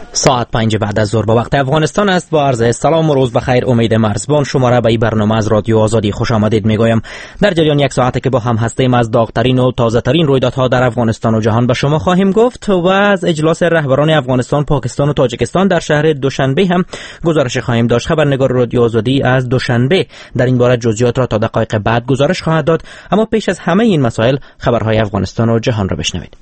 ساعت 5 بعد از ظهر به وقت افغانستان است. با عرض سلام و روز بخیر. امید مرزبان شما را به این برنامه از رادیو آزادی خوش آمدید میگویم. در جریان یک ساعته که با هم هستیم از داغ‌ترین و تازه‌ترین رویدادها در افغانستان و جهان به شما خواهیم گفت و از اجلاس رهبران افغانستان، پاکستان و تاجیکستان در شهر دوشنبه هم گزارش خواهیم داشت. خبرنگار رادیو آزادی از دوشنبه در این باره جزئیات را تا دقایق بعد گزارش خواهد داد، اما پیش از همه این مسائل خبرهای افغانستان و جهان را بشنوید.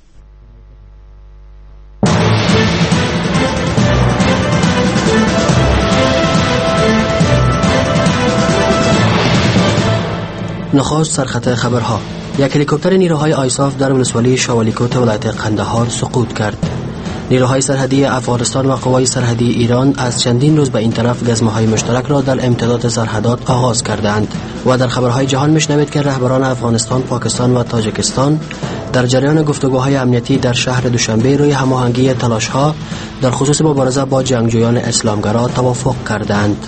نخست سرخط خبرها. یک هلیکوپتر نیروهای آیساف در ولسوالی شاولیکوت ولایت قندهار سقوط کرد. نیروهای سرحدی افغانستان و قوای سرحدی ایران از چندین روز به این طرف گزمه‌های مشترک را در امتداد سرحدات آغاز کردند. و در خبرهای جهان میشنوید که رهبران افغانستان، پاکستان و تاجیکستان در جریان گفتگوهای امنیتی در شهر دوشنبه روی هماهنگی تلاش‌ها در خصوص مبارزه با جنگجویان اسلامگرا توافق کردند.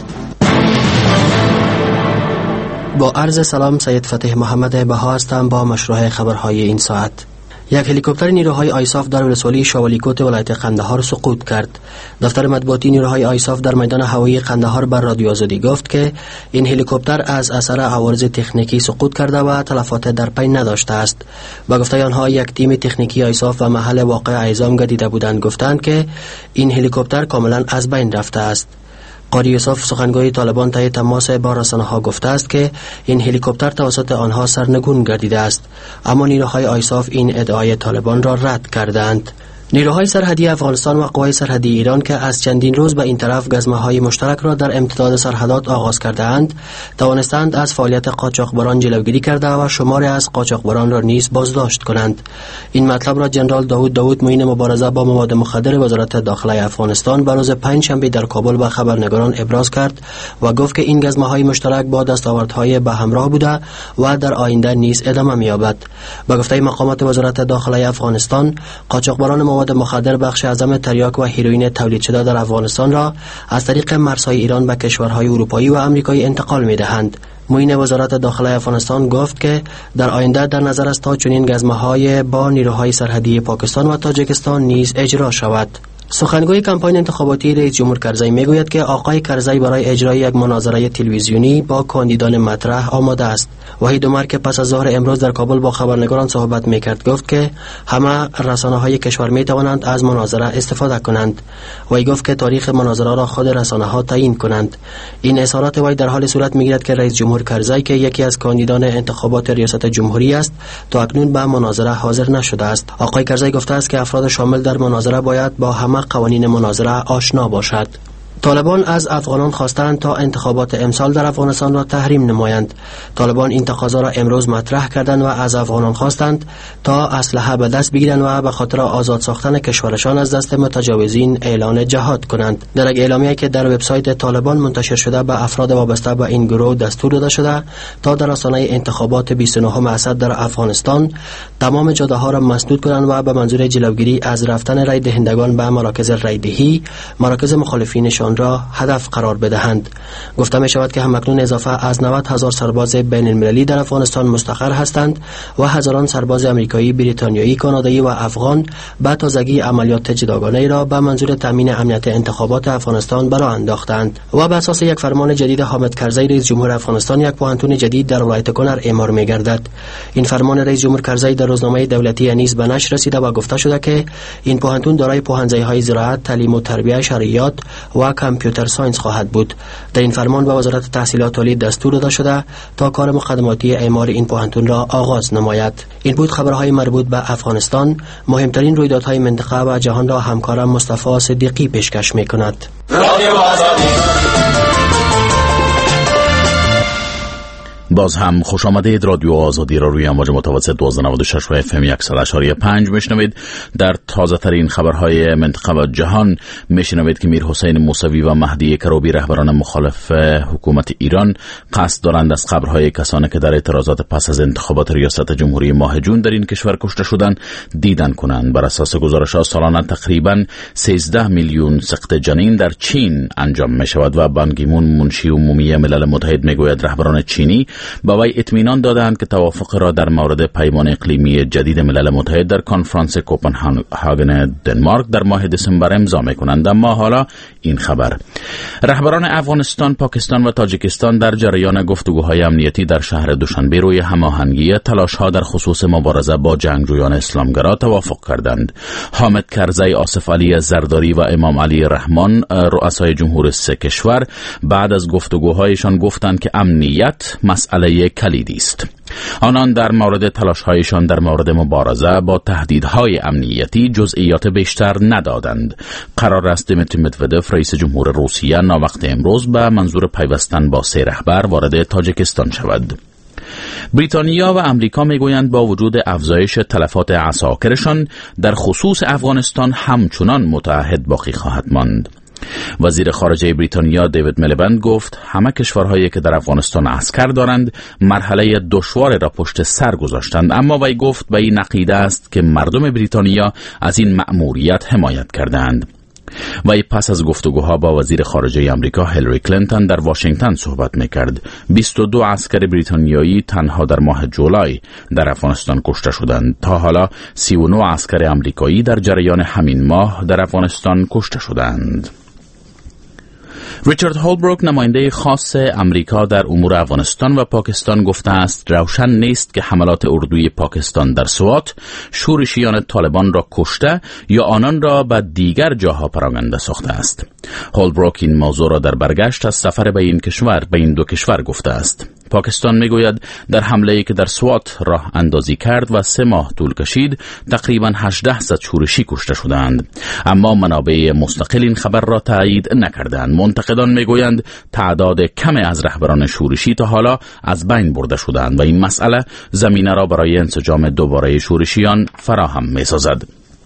با عرض سلام، سید فتح محمد بها هستم با مشروع خبرهای این ساعت. یک هلیکوپتر نیروهای آیساف در ولسوالی شاولیکوت ولایت قندهار سقوط کرد. دفتر مطبوعاتی نیروهای آیساف در میدان هوایی قندهار بر رادیو آزادی گفت که این هلیکوپتر از اثر عوارض تکنیکی سقوط کرده و تلفات در پی نداشته است. با گفته آنها یک تیم تکنیکی آیساف و محل واقع اعزام گردیده بودند گفتند که این هلیکوپتر کاملا از بین رفته است. قاری یوسف سخنگوی طالبان طی تماس با رسانه‌ها گفته است که این هلیکوپتر توسط آنها سرنگون گردیده است، اما نیروهای آیساف این ادعای طالبان را رد کردند. نیروهای سرحدی افغانستان و قوای سرحدی ایران که از چندین روز به این طرف گزمه‌های مشترک را در امتداد سرحدات آغاز کرده‌اند، توانستند از فعالیت قاچاقبران جلوگیری کرده و شماری از قاچاقبران را نیز بازداشت کنند. این مطلب را جنرال داوود معین مبارزه با مواد مخدر وزارت داخله افغانستان به روز پنجشنبه در کابل به خبرنگاران ابراز کرد و گفت که این گزمه‌های مشترک با دستاوردهای به همراه بوده و در آینده نیز ادامه می‌یابد. به گفته مقامات وزارت داخله افغانستان، قاچاقبران مواد مخدر بخش اعظم تریاک و هیروئین تولید شده در افغانستان را از طریق مرزهای ایران به کشورهای اروپایی و آمریکایی انتقال می‌دهند. معین وزارت داخله افغانستان گفت که در آینده در نظر است تا چنین گزمه‌های با نیروهای سرحدی پاکستان و تاجیکستان نیز اجرا شود. سخنگوی کمپاین انتخاباتی رئیس جمهور کرزی میگوید که آقای کرزی برای اجرای یک مناظره تلویزیونی با کاندیدان مطرح آماده است. وحید عمر که پس از ظهر امروز در کابل با خبرنگاران صحبت میکرد گفت که همه رسانه‌های کشور میتوانند از مناظره استفاده کنند. وی گفت که تاریخ مناظره را خود رسانه‌ها تعیین کنند. این اظهارات وی در حال صورت میگیرد که رئیس جمهور کرزی که یکی از کاندیدان انتخابات ریاست جمهوری است، تا اکنون به مناظره حاضر نشده است. آقای کرزی گفته است که افراد شامل در مناظره باید با همه قوانین مناظره آشنا باشد. طالبان از افغانان خواستند تا انتخابات امسال در افغانستان را تحریم نمایند. طالبان این تقاضا را امروز مطرح کردند و از افغانان خواستند تا اسلحه به دست بگیرند و به خاطر آزاد ساختن کشورشان از دست متجاوزین اعلان جهاد کنند. در یک اعلامیه‌ای که در وبسایت طالبان منتشر شده به افراد وابسته به این گروه دستور داده شده تا در آستانه انتخابات 29 اسد در افغانستان تمام جاده‌ها را مسدود کنند و به منظور جلوگیری از رفتن رای دهندگان به مراکز رایدهی، مراکز مخالفینشان را هدف قرار بدهند. گفته می شود که همکنون اضافه از 90,000 سرباز بین المللی در افغانستان مستقر هستند و هزاران سرباز آمریکایی، بریتانیایی، کانادایی و افغان به تازگی عملیات جداگانه را به منظور تامین امنیت انتخابات افغانستان برآ انداختند. و بر اساس یک فرمان جدید حامد کرزی رئیس جمهور افغانستان یک پوهنتون جدید در ولایت کنر اعمار می گردد. این فرمان رئیس جمهور کرزی در روزنامه دولتی انیس به نشر رسیده و گفته شده که این پوهنتون دارای پوهنځی‌های زراعت، تعلیم و تربیت، شریعت و کامپیوتر ساینس خواهد بود. در این فرمان به وزارت تحصیلات عالی دستور داده شده تا کار مقدماتی اعمار این پوهنتون را آغاز نماید. این بود خبرهای مربوط به افغانستان. مهمترین رویدادهای منطقه و جهان را همکارم مصطفی صدیقی پیشکش می‌کند. باز هم خوش آمدید. رادیو آزادی را روی امواج متوسط 1296 و اف ام 100.5 میشنوید. در تازه ترین خبرهای منطقه و جهان میشنوید که میر حسین موسوی و مهدی کروبی رهبران مخالف حکومت ایران قصد دارند از قبرهای کسانی که در اعتراضات پس از انتخابات ریاست جمهوری ماه جون در این کشور کشته شدند دیدن کنند. بر اساس گزارش‌ها سالانه تقریباً 13 میلیون سقط جنین در چین انجام می شود و بان کی مون منشی عمومی ملل متحد میگوید رهبران چینی با وی اطمینان دادند که توافق را در مورد پیمان اقلیمی جدید ملل متحد در کنفرانس کوپنهاگن دنمارک در ماه دسامبر امضا می‌کنند. اما حالا این خبر: رهبران افغانستان، پاکستان و تاجیکستان در جریان گفتگوهای امنیتی در شهر دوشنبه روی هماهنگی تلاش‌ها در خصوص مبارزه با جنگجویان اسلامگرا توافق کردند. حامد کرزی، آصف علی زرداری و امام علی رحمان، رؤسای جمهور سه کشور، بعد از گفتگوهایشان گفتند که امنیت مسئله کلیدی است. آنان در مورد تلاش‌هایشان در مورد مبارزه با تهدیدهای امنیتی جزئیات بیشتر ندادند. قرار است دیمیتری مدودف، رئیس جمهور روسیه، ناوقت امروز به منظور پیوستن با سه رهبر وارد تاجیکستان شود. بریتانیا و امریکا میگویند با وجود افزایش تلفات عساکرشان در خصوص افغانستان همچنان متعهد باقی خواهد ماند. وزیر خارجه بریتانیا دیوید میلیبند گفت همه کشورهایی که در افغانستان عسکر دارند مرحله دشواری را پشت سر گذاشتند، اما وی گفت به این عقیده است که مردم بریتانیا از این مأموریت حمایت کردند. وی پس از گفتگوها با وزیر خارجه آمریکا هیلاری کلینتون در واشنگتن صحبت می‌کرد. 22 عسکر بریتانیایی تنها در ماه جولای در افغانستان کشته شدند. تا حالا 39 عسکر آمریکایی در جریان همین ماه در افغانستان کشته شدند. ریچارد هولبروک، نماینده خاص امریکا در امور افغانستان و پاکستان، گفته است روشن نیست که حملات اردوی پاکستان در سوات شورشیان طالبان را کشته یا آنان را به دیگر جاها پراگنده ساخته است. هولبروک این موضوع را در برگشت از سفر به این دو کشور گفته است. پاکستان میگوید در حمله‌ای که در سوات راه اندازی کرد و 3 ماه طول کشید تقریباً 1800 شورشی کشته شدند، اما منابع مستقل این خبر را تایید نکردند. منتقدان میگویند تعداد کم از رهبران شورشی تا حالا از بین برده شدند و این مسئله زمینه را برای انسجام دوباره شورشیان فراهم می‌سازد.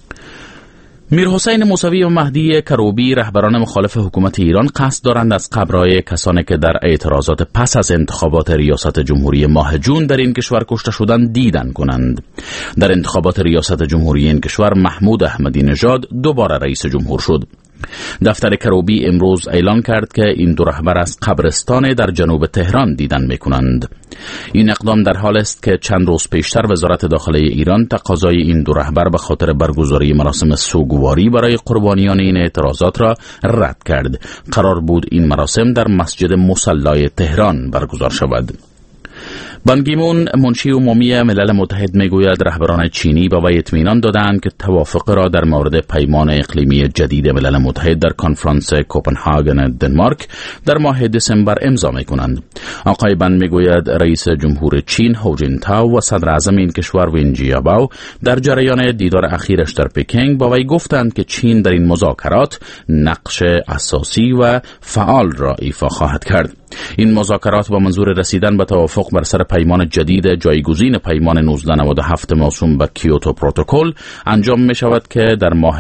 میرحسین موسوی و مهدی کروبی، رهبران مخالف حکومت ایران، قصد دارند از قبرهای کسانی که در اعتراضات پس از انتخابات ریاست جمهوری ماه جون در این کشور کشته شدند دیدن کنند. در انتخابات ریاست جمهوری این کشور محمود احمدی نژاد دوباره رئیس جمهور شد. دفتر کروبی امروز اعلان کرد که این دو رهبر از قبرستان در جنوب تهران دیدن میکنند. این اقدام در حال است که چند روز پیشتر وزارت داخله ایران تقاضای این دو رهبر به خاطر برگزاری مراسم سوگواری برای قربانیان این اعتراضات را رد کرد. قرار بود این مراسم در مسجد مصلی تهران برگزار شود. بان کی مون، منشی عمومی ملل متحد، میگوید رهبران چینی با وی اطمینان دادند که توافق را در مورد پیمان اقلیمی جدید ملل متحد در کنفرانس کوپنهاگن دنمارک در ماه دسامبر امضا میکنند. آقای بان میگوید رئیس جمهور چین هو جینتائو و صدر اعظم این کشور وین جیابائو در جریان دیدار اخیرش در پکینگ با وی گفتند که چین در این مذاکرات نقش اساسی و فعال را ایفا خواهد کرد. این مذاکرات با منظور رسیدن به توافق بر سر پیمان جدید جایگزین پیمان 1997 موسوم به کیوتو پروتکل انجام می شود که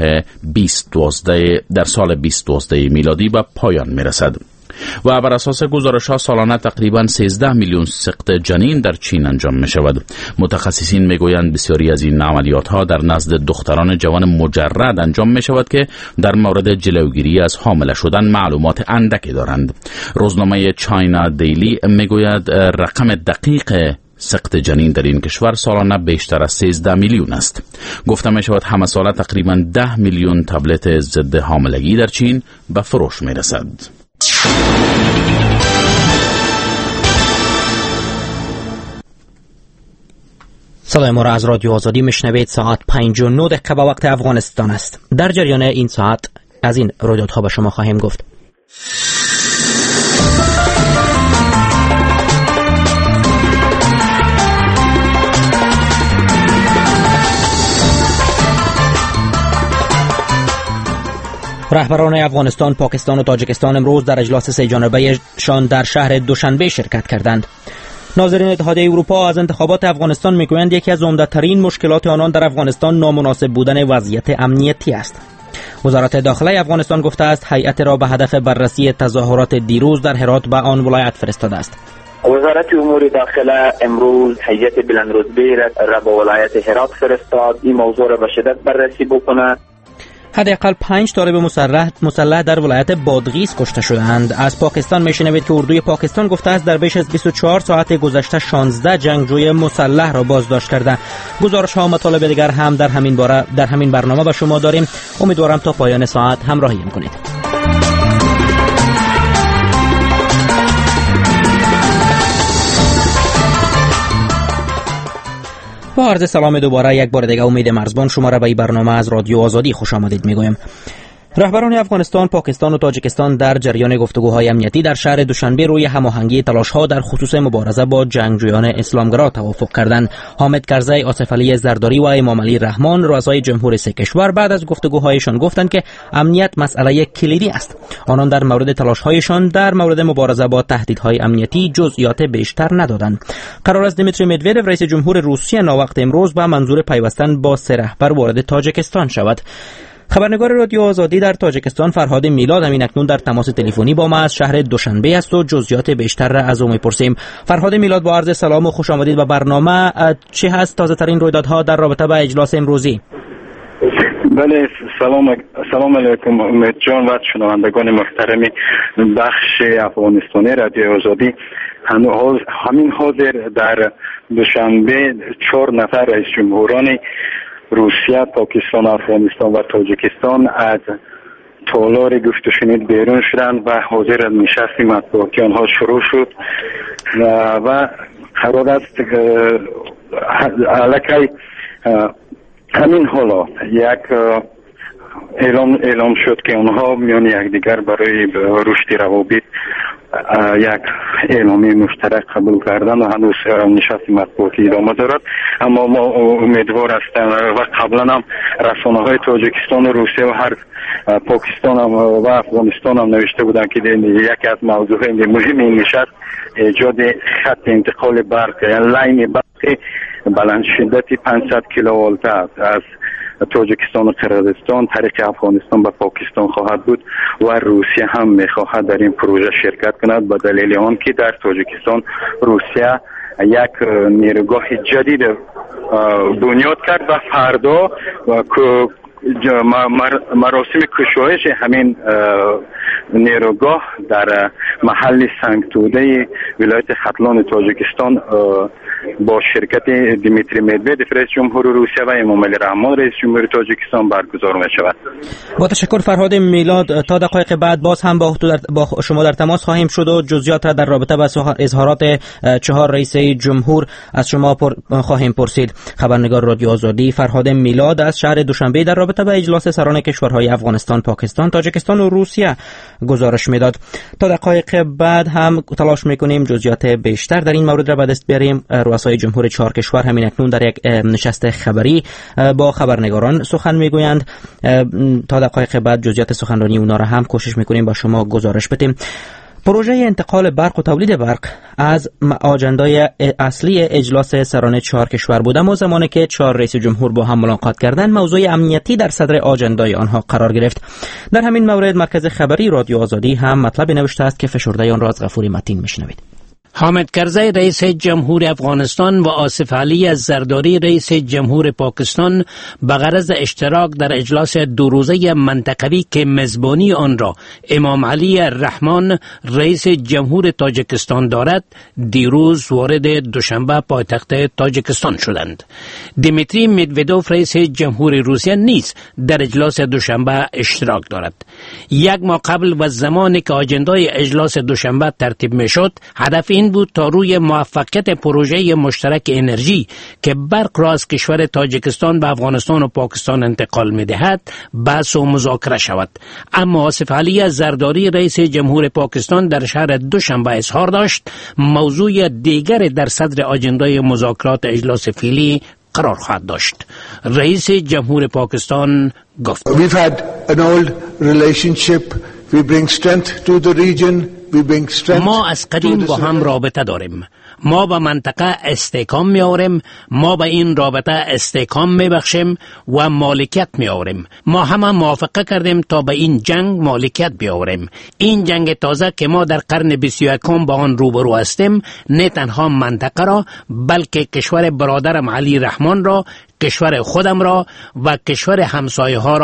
در سال 2012 میلادی به پایان می رسد. و بر اساس گزارش‌ها سالانه تقریباً 13 میلیون سقط جنین در چین انجام می شود. متخصصین می گویند بسیاری از این عملیات‌ها در نزد دختران جوان مجرد انجام می شود که در مورد جلوگیری از حامله شدن معلومات اندکی دارند. روزنامه چاینا دیلی می گوید رقم دقیق سقط جنین در این کشور سالانه بیشتر از 13 میلیون است. گفته می شود همه ساله تقریباً 10 میلیون تبلت ضد حاملگی در چین به فروش می رسد. صدای ما را از رادیو آزادی میشنوید. ساعت 5:09 به وقت افغانستان است. در جریان این ساعت از این رویدادها به شما خواهیم گفت. رهبران افغانستان، پاکستان و تاجیکستان امروز در اجلاس 3 جانبه شان در شهر دوشنبه شرکت کردند. ناظرین اتحادیه اروپا از انتخابات افغانستان میگویند یکی از عمده‌ترین مشکلات آنان در افغانستان نامناسب بودن وضعیت امنیتی است. وزارت داخله افغانستان گفته است هیئت را به هدف بررسی تظاهرات دیروز در هرات به آن ولایت فرستاده است. وزارت امور داخله امروز هیئت بلندرتبه را به ولایت هرات فرستاد این موضوع را به شدت بررسی بکنه. حداقل 5 طالب مسلح در ولایت بادغیس کشته شدند. از پاکستان میشنوید که اردوی پاکستان گفته است در بیش از 24 ساعت گذشته 16 جنگجوی مسلح را بازداشت کرده. گزارش ها و مطالب دیگر هم در همین برنامه به شما داریم. امیدوارم تا پایان ساعت همراهی کنید. با عرض سلام دوباره یک بار دیگه امید مرزبان شما را به این برنامه از رادیو آزادی خوش آمدید میگویم. رهبران افغانستان، پاکستان و تاجیکستان در جریان گفتگوهای امنیتی در شهر دوشنبه روی هماهنگی تلاش‌ها در خصوص مبارزه با جنگجویان اسلامگرا توافق کردند. حامد کرزی، آصف علی زرداری و امام علی رحمان، رؤسای جمهور سه کشور بعد از گفتگوهایشان گفتند که امنیت مسئله کلیدی است. آنان در مورد تلاش‌هایشان در مورد مبارزه با تهدیدهای امنیتی جزئیات بیشتر ندادند. قرار است دیمیتری مدودوف، رئیس جمهور روسیه، ناوقت امروز به منظور پیوستن با سه رهبر وارد تاجیکستان شود. خبرنگار رادیو آزادی در تاجیکستان فرهاد میلاد همین اکنون در تماس تلفنی با ما از شهر دوشنبه است و جزئیات بیشتر را از او میپرسیم. فرهاد میلاد، با عرض سلام و خوش آمدید به برنامه. چه هست تازه ترین رویدادها در رابطه با اجلاس امروزی؟ بله، سلام علیکم امید جان و شنوندگان محترم بخش افغانستانی رادیو آزادی. همین حاضر در دوشنبه 4 نفر رئیس جمهوران روسیه، پاکستان، افغانستان و تاجیکستان از تالار گفت و شنید بیرون شدند و حاضر از نشست مطبوعاتی آنها شروع شد و قرار است علیه همین حالا یک اعلام شد که آنها میان یکدیگر برای رشد روابط یک اعلامیه مشترک قبول کردن و هنوز نشست مطبوعاتی ادامه دارد. اما ما امیدوار هستیم و قبلا هم رسانه‌های تاجیکستان و روسیه و هر پاکستان هم و افغانستان هم نوشته بودند که یکی از موضوعات مهم این نشست ایجاد خط انتقال برق، یعنی لاین برق بلند شدت 500 کیلوولت از تاجیکستان و قرقیزستان طریق افغانستان به پاکستان خواهد بود و روسیه هم میخواهد در این پروژه شرکت کند به دلیل آن که در تاجیکستان روسیه یک نیروگاه جدید بنیاد کرد و فردا مراسم کشایش همین نیروگاه در محل سنگتوده ولایت ختلان تاجیکستان با شرکت دیمیتری مدودوف رئیس جمهور روسیه و امام علی رحمان رئیس جمهور تاجیکستان برگزار می شود. با تشکر فرهاد میلاد. تا دقایق بعد باز هم با شما در تماس خواهیم شد و جزئیات را در رابطه با اظهارات 4 رئیس جمهور از شما خواهیم پرسید. خبرنگار رادیو آزادی فرهاد میلاد از شهر دوشنبه در رابطه با اجلاس سران کشورهای افغانستان، پاکستان، تاجیکستان و روسیه گزارش میداد. تا دقایق بعد هم تلاش میکنیم جزئیات بیشتر در این مورد را به دست بیاریم. رؤسای جمهور 4 کشور همین اکنون در یک نشست خبری با خبرنگاران سخن میگویند. تا دقایق بعد جزئیات سخنرانی اونا را هم کوشش میکنیم با شما گزارش بدیم. پروژه انتقال برق و تولید برق از آجندای اصلی اجلاس سران 4 کشور بود، اما زمانی که 4 رئیس جمهور با هم ملاقات کردند موضوع امنیتی در صدر آجندای آنها قرار گرفت. در همین مورد مرکز خبری رادیو آزادی هم مطلبی نوشته است که فشرده آن را از غفور متین میشنوید. حامد کرزی رئیس جمهور افغانستان و آصف علی زرداری رئیس جمهور پاکستان به غرض اشتراک در اجلاس 2 روزه منطقوی که میزبانی آن را امام علی رحمان رئیس جمهور تاجیکستان دارد، دیروز وارد دوشنبه پایتخت تاجیکستان شدند. دیمیتری مدودوف رئیس جمهور روسیه نیز در اجلاس دوشنبه اشتراک دارد. یک ماه قبل و زمانی که آجندای اجلاس دوشنبه ترتیب میشد، هدف این بود تا روی موفقیت پروژه مشترک انرژی که برق را از کشور تاجیکستان به افغانستان و پاکستان انتقال می‌دهد بحث و مذاکره شود. اما آصف علی زرداری رئیس جمهور پاکستان در شهر دوشنبه اظهار داشت موضوع دیگر در صدر آجندای مذاکرات اجلاس فعلی قرار خواهد داشت. رئیس جمهور پاکستان گفت: We've had an old relationship. We bring strength to the region. ما از قدیم با هم رابطه داریم. ما به منطقه استحکام می آوریم، ما به این رابطه استحکام می بخشیم و مالکیت می آوریم. ما همه موافقه کردیم تا به این جنگ مالکیت بیاوریم. این جنگ تازه که ما در قرن 21 با آن روبرو هستیم، نه تنها منطقه را بلکه کشور برادرم علی رحمان را، کشور خودم را و کشور همسایه ها را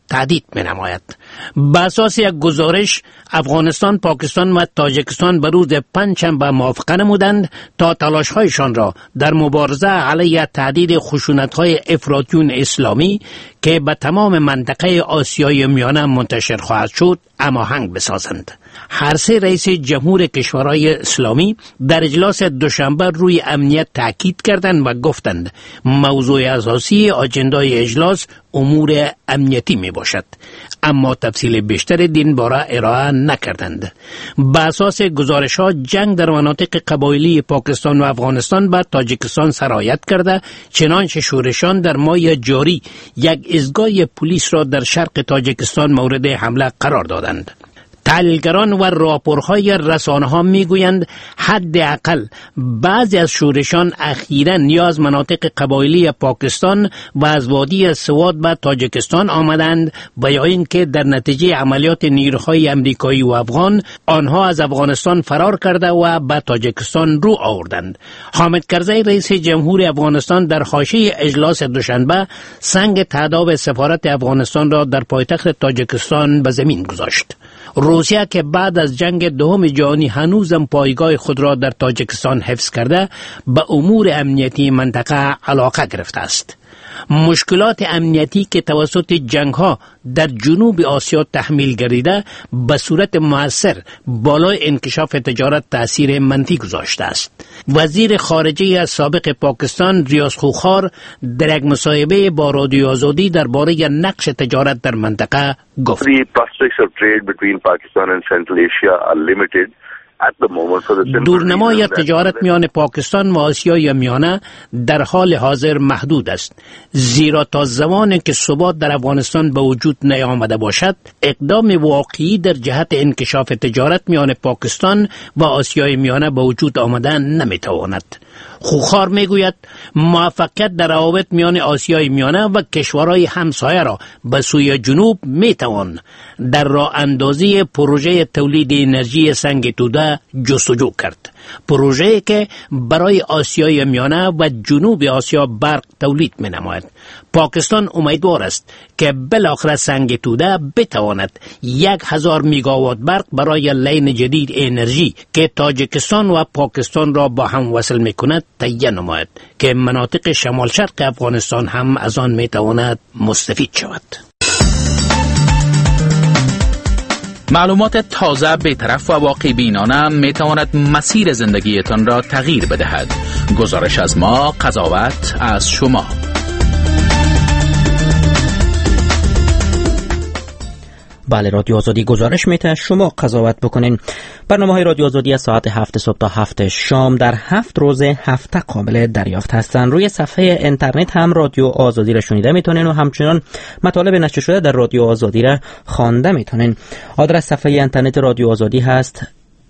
تهدید می نماید. بر اساس یک گزارش افغانستان، پاکستان و تاجیکستان به روز پنجشنبه موافقه نمودند تا تلاش‌هایشان را در مبارزه علیه تهدید خشونت‌های افراطیون اسلامی که به تمام منطقه آسیای میانه منتشر خواهد شد هماهنگ بسازند. هر سه رئیس جمهور کشورهای اسلامی در اجلاس دوشنبه روی امنیت تاکید کردند و گفتند موضوع اساسی آجندای اجلاس امور امنیتی می باشد، اما تفصیل بیشتر این باره ارائه نکردند. به اساس گزارش ها جنگ در مناطق قبایلی پاکستان و افغانستان به تاجیکستان سرایت کرده، چنانچه شورشان در ماه جاری یک ایستگاه پلیس را در شرق تاجیکستان مورد حمله قرار دادند. تحلیلگران و راپورهای رسانه‌ها میگویند حداقل بعضی از شورشان اخیراً یا از مناطق قبایلی پاکستان و از وادی سوات به تاجیکستان آمدند و یا اینکه در نتیجه عملیات نیروهای امریکایی و افغان آنها از افغانستان فرار کرده و به تاجیکستان رو آوردند. حامد کرزی رئیس جمهور افغانستان در حاشیه اجلاس دوشنبه سنگ تهداب سفارت افغانستان را در پایتخت تاجیکستان به زمین گذاشت. روسیه که بعد از جنگ دوم جهانی هنوزم پایگاه خود را در تاجیکستان حفظ کرده به امور امنیتی منطقه علاقه گرفته است. مشکلات امنیتی که توسط جنگ‌ها در جنوب آسیا تحمیل گردیده به صورت مؤثر بالای انکشاف تجارت تأثیر منفی گذاشته است. وزیر خارجه سابق پاکستان ریاض خوخار در یک مصاحبه با رادیو آزادی درباره نقش تجارت در منطقه گفت: The prospects of trade between Pakistan and Central Asia are limited. دورنمای تجارت میان پاکستان و آسیای میانه در حال حاضر محدود است، زیرا تا زمانی که ثبات در افغانستان به وجود نیامده باشد اقدام واقعی در جهت انکشاف تجارت میان پاکستان و آسیای میانه به وجود آمدن نمیتواند. خوخار میگوید موفقیت در روابط میان آسیای میانه و کشورهای همسایه را به سوی جنوب میتوان در راه اندازی پروژه تولید انرژی سنگ توده جستجو کرد، پروژه‌ای که برای آسیای میانه و جنوب آسیا برق تولید می‌نماید. پاکستان امیدوار است که بالاخره سنگ توده بتواند 1000 میگاوات برق برای لین جدید انرژی که تاجیکستان و پاکستان را با هم وصل می‌کند تهیه نماید که مناطق شمال شرق افغانستان هم از آن می‌تواند مستفید شود. معلومات تازه، بی‌طرف و واقع بینانه می تواند مسیر زندگیتان را تغییر بدهد. گزارش از ما، قضاوت از شما. بله، رادیو آزادی گزارش میده، شما قضاوت بکنین. برنامه‌های رادیو آزادی از ساعت 7 صبح تا 7 شام در 7 روز هفته قابل دریافت هستند. روی صفحه اینترنت هم رادیو آزادی را شنیده میتونین و همچنان مطالب نشر شده در رادیو آزادی را خوانده میتونین. آدرس صفحه اینترنت رادیو آزادی هست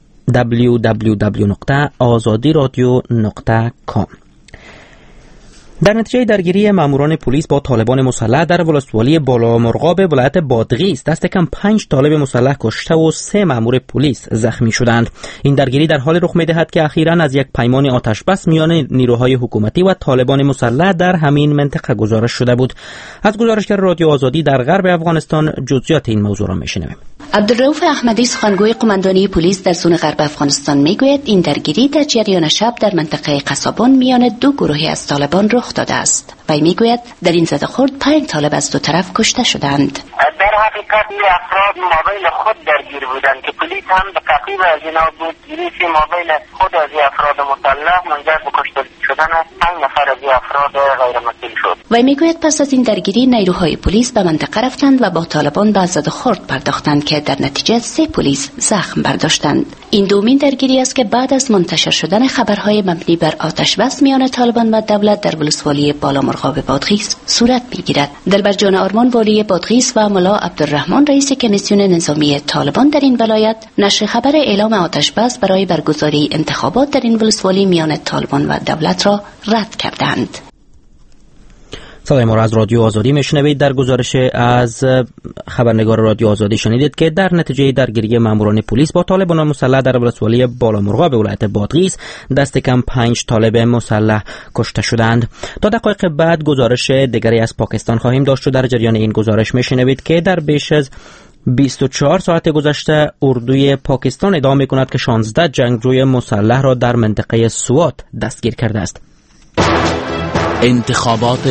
www.azadiradio.com. در نتیجه درگیری ماموران پلیس با طالبان مسلح در ولسوالی بالامرغاب ولایت بادغیس دست کم 5 طالب مسلح کشته و 3 مامور پلیس زخمی شدند. این درگیری در حال رخ می‌دهد که اخیراً از یک پیمان آتش بس میان نیروهای حکومتی و طالبان مسلح در همین منطقه گزارش شده بود. از گزارشگر رادیو آزادی در غرب افغانستان جزئیات این موضوع را می‌شنویم. عبدالرؤوف احمدی، سخنگوی قماندانی پلیس در زون غرب افغانستان میگوید این درگیری در جریان شب در منطقه قصابان میان دو گروهی از طالبان رخ داده است. وی میگوید در این زده‌خورد 5 طالب از دو طرف کشته شدند. در حقیقت این افراد مابین خود درگیر بودند که پلیس هم به تعقیب از اینا بود. گیریش مابین خود از این افراد مسلح منجر به کشته شدن 5 نفر از این افراد غیر مسئول شد. وی میگوید پس از این درگیری نیروهای پلیس به منطقه رفتند و با طالبان به زده‌خورد پرداختند که در نتیجه 3 پلیس زخم برداشتند. این دومین درگیری است که بعد از منتشر شدن خبرهای مبنی بر آتش بس میان طالبان و دولت در ولسوالی بالامرغاب بادغیس صورت میگیرد. دلبرجان آرمان، والی بادغیس، و ملا عبدالرحمن، رئیس کمیسیون نظامی طالبان در این ولایت، نشر خبر اعلام آتش بس برای برگزاری انتخابات در این ولسوالی میان طالبان و دولت را رد کردند. صدای ما را از رادیو آزادی میشنوید. در گزارش از خبرنگار رادیو آزادی شنیدید که در نتیجه درگیری ماموران پلیس با طالبان مسلح در ولسوالی بالامرغاب ولایت بادغیس دست کم 5 طالب مسلح کشته شدند. تا دقایق بعد گزارش دیگری از پاکستان خواهیم داشت و در جریان این گزارش میشنوید که در بیش از 24 ساعت گذشته اردوی پاکستان ادعا میکند که 16 جنگجوی مسلح را در منطقه سوات دستگیر کرده است. انتخابات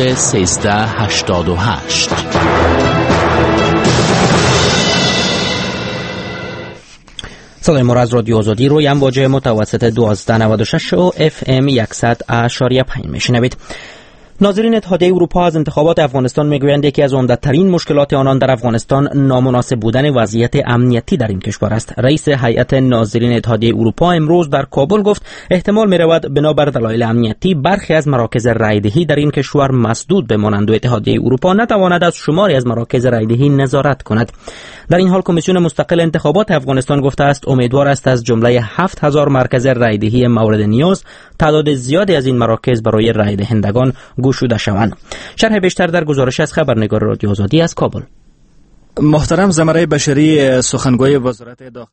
1388. صدای ما از رادیو آزادی روی امواج متوسط 1296 و FM 100.5 میشنوید. ناظرین اتحادیه اروپا از انتخابات افغانستان میگویند یکی از عمده‌ترین مشکلات آنان در افغانستان نامناسب بودن وضعیت امنیتی در این کشور است. رئیس هیئت ناظرین اتحادیه اروپا امروز در کابل گفت احتمال می‌رود بنابر دلایل امنیتی برخی از مراکز رایدهی در این کشور مسدود بمانند و اتحادیه اروپا نتواند از شماری از مراکز رایدهی نظارت کند. در این حال کمیسیون مستقل انتخابات افغانستان گفته است امیدوار است از جمله 7000 مرکز رایدهی مورد نیاز تعداد زیادی از این مراکز برای رای دهندگان گشوده شوند. شرح بیشتر در گزارش از خبرنگار رادیو آزادی از کابل. محترم زمره بشری سخنگوی وزارت داخل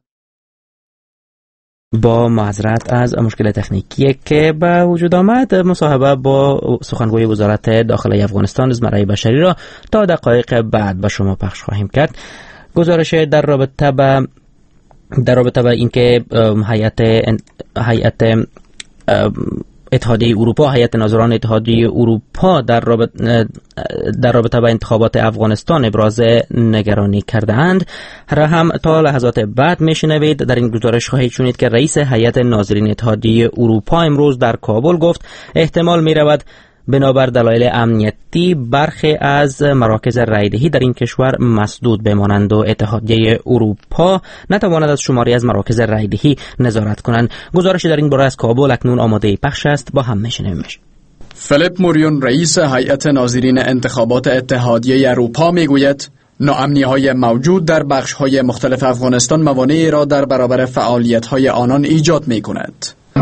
با معذرت از مشکل تکنیکی که به وجود آمد، مصاحبه با سخنگوی وزارت داخلی افغانستان زمره بشری را تا دقایق بعد به شما پخش خواهیم کرد. گزارش در رابطه با اینکه هیئت اتحادیه اروپا، هیئت ناظران اتحادیه اروپا در رابطه با انتخابات افغانستان ابراز نگرانی کرده اند را هم تا لحظات بعد میشنوید. در این گزارش خواهید شنید که رئیس هیئت ناظرین اتحادیه اروپا امروز در کابل گفت احتمال می‌رود بنابر دلایل امنیتی برخی از مراکز رایدهی در این کشور مسدود بمانند و اتحادیه اروپا نتواند از شماری از مراکز رایدهی نظارت کنند. گزارش در این باره از کابل اکنون آماده پخش است، با هم میشنویمش. فیلیپ موریون رئیس هیئت ناظرین انتخابات اتحادیه اروپا میگوید ناامنی‌های موجود در بخش‌های مختلف افغانستان موانعی را در برابر فعالیت‌های آنان ایجاد می‌کند.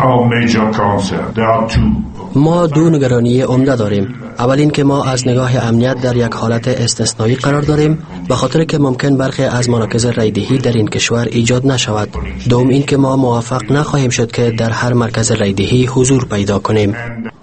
ما دو نگرانی عمده داریم. اول این که ما از نگاه امنیت در یک حالت استثنایی قرار داریم به خاطر که ممکن برخی از مراکز رایدهی در این کشور ایجاد نشود. دوم این که ما موفق نخواهیم شد که در هر مرکز رایدهی حضور پیدا کنیم.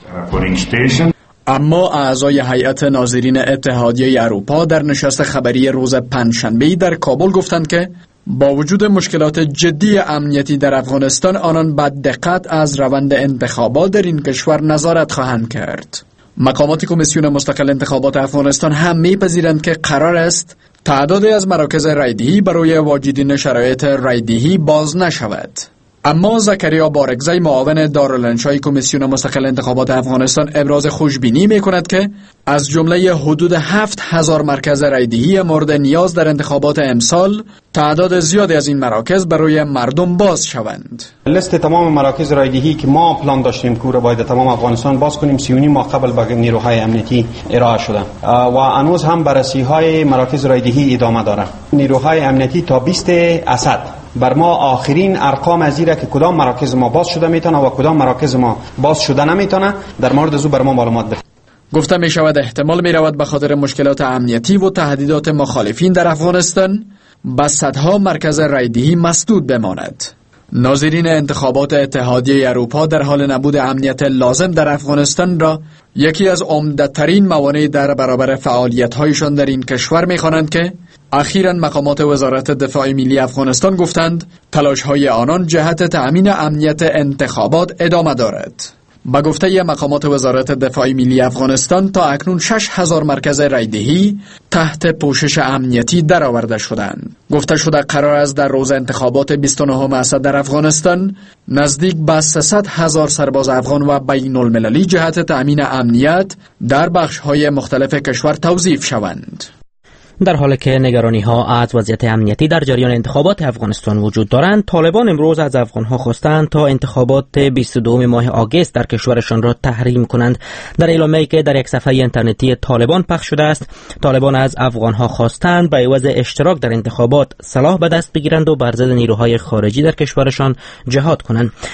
اما اعضای هیئت ناظرین اتحادیه اروپا در نشست خبری روز پنجشنبه در کابل گفتند که با وجود مشکلات جدی امنیتی در افغانستان آنان با دقت از روند انتخابات در این کشور نظارت خواهند کرد. مقامات کمیسیون مستقل انتخابات افغانستان هم می‌پذیرند که قرار است تعدادی از مراکز رایدهی برای واجدین شرایط رایدهی باز نشود. اما زکریا بارگزی معاون دارالانشای کمیسیون مستقل انتخابات افغانستان ابراز خوشبینی می‌کند که از جمله حدود 7000 مرکز رایدهی مورد نیاز در انتخابات امسال تعداد زیادی از این مراکز برای مردم باز شوند. لیست تمام مراکز رایدهی که ما پلان داشتیم که باید تمام افغانستان باز کنیم 39 ماه قبل به نیروهای امنیتی ارائه شده و هنوز هم بررسی‌های مراکز رایدهی ادامه داره. نیروهای امنیتی تا 20 اسد بر ما آخرین ارقام از ایره که کدام مراکز ما باز شده میتونه و کدام مراکز ما باز شده نمیتونه در مورد از بر ما معلومات بده. گفته می شود احتمال می رود به خاطر مشکلات امنیتی و تهدیدات مخالفین در افغانستان به صدها مرکز رایدهی مسدود بماند. ناظرین انتخابات اتحادیه اروپا در حال نبود امنیت لازم در افغانستان را یکی از عمده‌ترین موانع در برابر فعالیت‌هایشان در این کشور می‌خوانند که اخیراً مقامات وزارت دفاع ملی افغانستان گفتند تلاش‌های آنان جهت تأمین امنیت انتخابات ادامه دارد. با گفته مقامات وزارت دفاع ملی افغانستان تا اکنون 6000 مرکز رایدهی تحت پوشش امنیتی درآورده شدند. گفته شده قرار است در روز انتخابات 29 اسد در افغانستان نزدیک به 300,000 سرباز افغان و بین المللی جهت تأمین امنیت در بخش‌های مختلف کشور توظیف شوند. در حالی که نگرانی‌ها از وضعیت امنیتی در جریان انتخابات افغانستان وجود دارند، طالبان امروز از افغان‌ها خواستند تا انتخابات 22 ماه آگوست در کشورشان را تحریم کنند. در اعلامیه‌ای که در یک صفحه اینترنتی طالبان پخش شده است، طالبان از افغان‌ها خواستند به عوض اشتراک در انتخابات سلاح به دست بگیرند و بر ضد نیروهای خارجی در کشورشان جهاد کنند.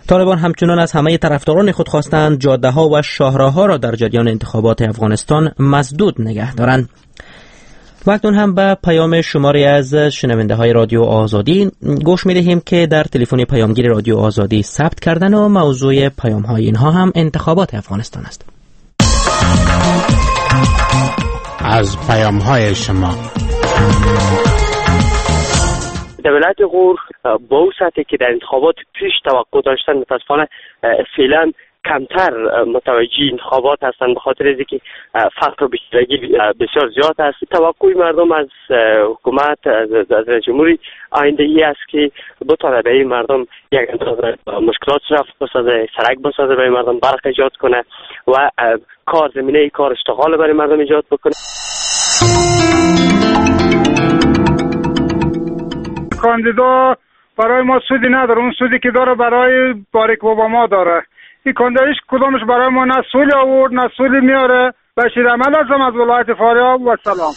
طالبان همچنان از همه طرفداران خود خواستند جاده‌ها و شاهراه‌ها را در جریان انتخابات افغانستان مسدود نگه دارند. وقتون هم به پیام شماری از شنونده های رادیو آزادی گوش می دهیم که در تلفن پیامگیر رادیو آزادی ثبت کردن و موضوع پیام های اینها هم انتخابات افغانستان است. از پیام های شما در ولایت غور با او سطحی که در انتخابات پیش توقع داشتن متاسفانه فعلا کمتر متوجه انتخابات هستند، به خاطر اینکه فقر و بیچارگی بسیار زیاد است. توقع مردم از حکومت از جمهوری آینده ای است که بتونه به این مردم یک اندازه مشکلات رفع بسازه، سرک بسازه برای مردم، برق ایجاد کنه و کار زمینه کار اشتغال برای مردم ایجاد بکنه. کاندیدا برای ما سودی نداره، اون سودی که داره برای باراک اوباما داره. این کاندیداش کدامش برای ما نه سولی آورد نه سولی میاره. بشیر احمد هستم از ولایت فاریاب و سلام.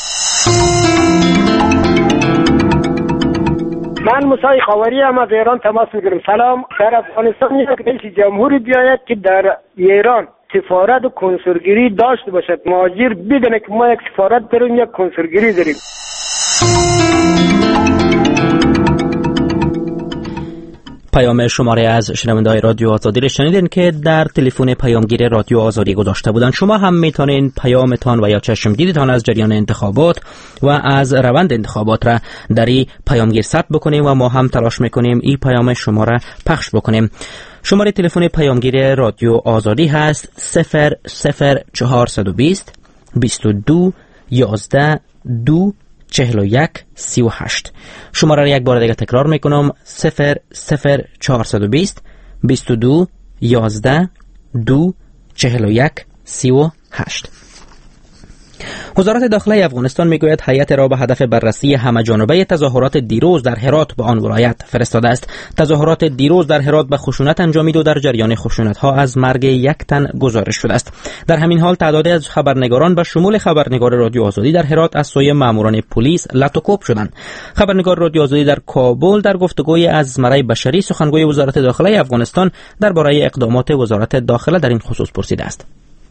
من موسی خاوری هم از ایران تماس میگیرم. سلام. در افغانستان یک رئیس جمهوری بیاید که در ایران سفارت و کنسولگری داشته باشد، مهاجر بدونه که ما یک سفارت داریم، یک کنسولگری داریم. پیام شماره از شنونده‌های رادیو آزادی را شنیدین که در تلفن پیامگیر رادیو آزادی گذاشته بودن. شما هم میتونین پیامتان و یا چشم دیدتان از جریان انتخابات و از روند انتخابات را در این پیامگیر ثبت بکنیم و ما هم تلاش میکنیم این پیام شما را پخش بکنیم. شماره تلفن پیامگیر رادیو آزادی هست 00420 22 11 2 41 38. شماره را یک بار دیگه تکرار میکنم 00420 22 11 2 41 38. وزارت داخله افغانستان میگوید هیئت را به هدف بررسی همه‌جانبه تظاهرات دیروز در هرات به آن ولایت فرستاده است. تظاهرات دیروز در هرات به خشونت انجامید و در جریان خشونت‌ها از مرگ یک تن گزارش شده است. در همین حال تعدادی از خبرنگاران به شمول خبرنگار رادیو آزادی در هرات از سوی ماموران پلیس لطوکوب شدند. خبرنگار رادیو آزادی در کابل در گفتگوی از مرای بشری سخنگوی وزارت داخله افغانستان درباره اقدامات وزارت داخله در این خصوص پرسیده است.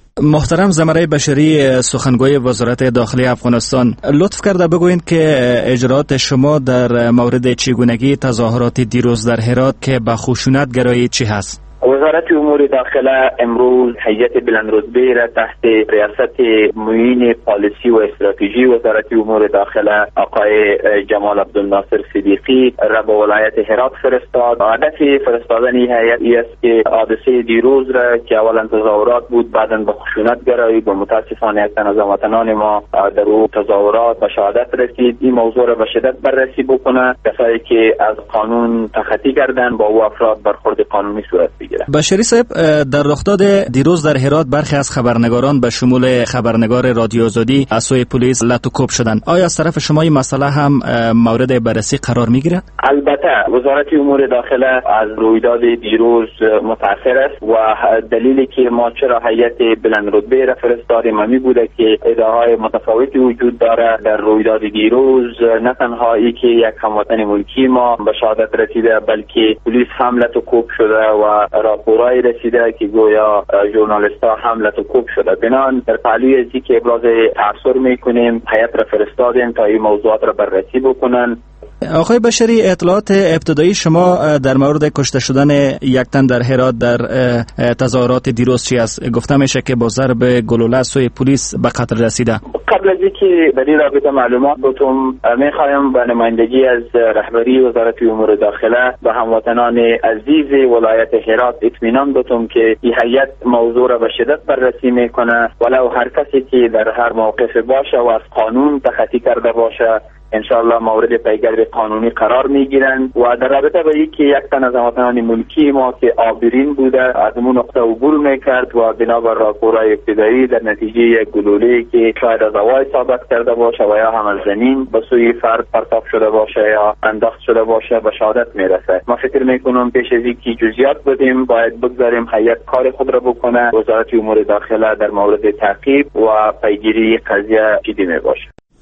محترم زمره بشری سخنگوی وزارت داخلی افغانستان، لطف کرده بگویید که اجرات شما در مورد چگونگی تظاهرات دیروز در هرات که به خشونت گرایی چی هست؟ وزارت امور داخله امروز هیئت بلندرتبه را تحت ریاست معین پالیسی و استراتژی وزارت امور داخله آقای جمال عبدالناصر صدیقی را به ولایت هرات فرستاد. هدف فرستادن این هیئت است که حادثه دیروز را که اولا تظاهرات بود، بعداً به خشونت گرایی و متاسفانه یک تن از هموطنان ما در او تظاهرات به شهادت رسید، این موضوع را به شدت بررسی بکنه. کسایی که از قانون تخطی کردن با او افراد برخورد قانونی صورت بگیرد. بشری صاحب، در رخداد دیروز در هرات برخی از خبرنگاران به شمول خبرنگار رادیو آزادی از سوی پلیس لطوکوب شدند. آیا از طرف شما این مسئله هم مورد بررسی قرار میگیرد؟ البته وزارت امور داخله از رویداد دیروز متاثر است و دلیلی که ما چرا هیئت بلندرتبه را فرستادیم می بوده که ادعاهای متفاوتی وجود داره در رویداد دیروز. نه تنها ای که یک هموطن ملکی ما به شهادت رسیده، بلکه پلیس هم لطوکوب شده و راپورای رسیده که گویا ژورنالیست‌ها هم لطوکوب شده. بنابراین در پهلوی ازی که ابراز تأثیر میکنیم، هیئت را فرستادیم تا این موضوعات را بررسی بکنن. آقای بشری، اطلاعات ابتدایی شما در مورد کشته شدن یک تن در هرات در تظاهرات دیروز چی است؟ گفته میشه که با ضرب گلوله سوی پلیس به قتل رسیده. قبل از اینکه در این رابطه معلومات بتم، میخوایم به نمایندگی از رهبری وزارت امور داخله به هموطنان عزیز ولایت هرات اطمینان بتم که این هیئت موضوع را به شدت بررسی میکنه، ولو هر کسی که در هر موقف باشه و از قانون تخطی کرده باشه انشاءالله مورد پیگرد قانونی قرار میگیرند. و در رابطه با اینکه یک تن از هموطنان ملکی ما که آبرین بوده از اون نقطه عبور میکرد و بنابر راپورهای ابتدایی در نتیجه یک گلوله که شاید از هوا اصابت کرده باشه و یا هم از زمین به سوی فرد پرتاب شده باشه یا انداخت شده باشه به شهادت میرسه. ما فکر میکنم پیش از اینکه جزئیات بدیم باید بگذاریم هیئت کار خود را بکنه. وزارت امور داخله در مورد تعقیب و پیگیری قضیه جدی میباشه.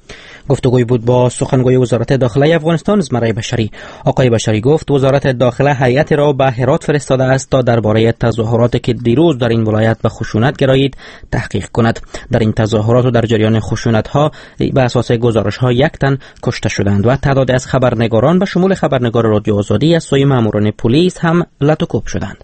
گفتگوی بود با سخنگوی وزارت داخله افغانستان زمره بشری. آقای بشری گفت وزارت داخله هیئت را به هرات فرستاده است تا درباره تظاهراتی که دیروز در این ولایت به خشونت گرایید تحقیق کند. در این تظاهرات و در جریان خشونت ها به اساس گزارش ها 1 تن کشته شدند و تعدادی از خبرنگاران به شمول خبرنگار رادیو آزادی از سوی ماموران پلیس هم لطوکوب شدند.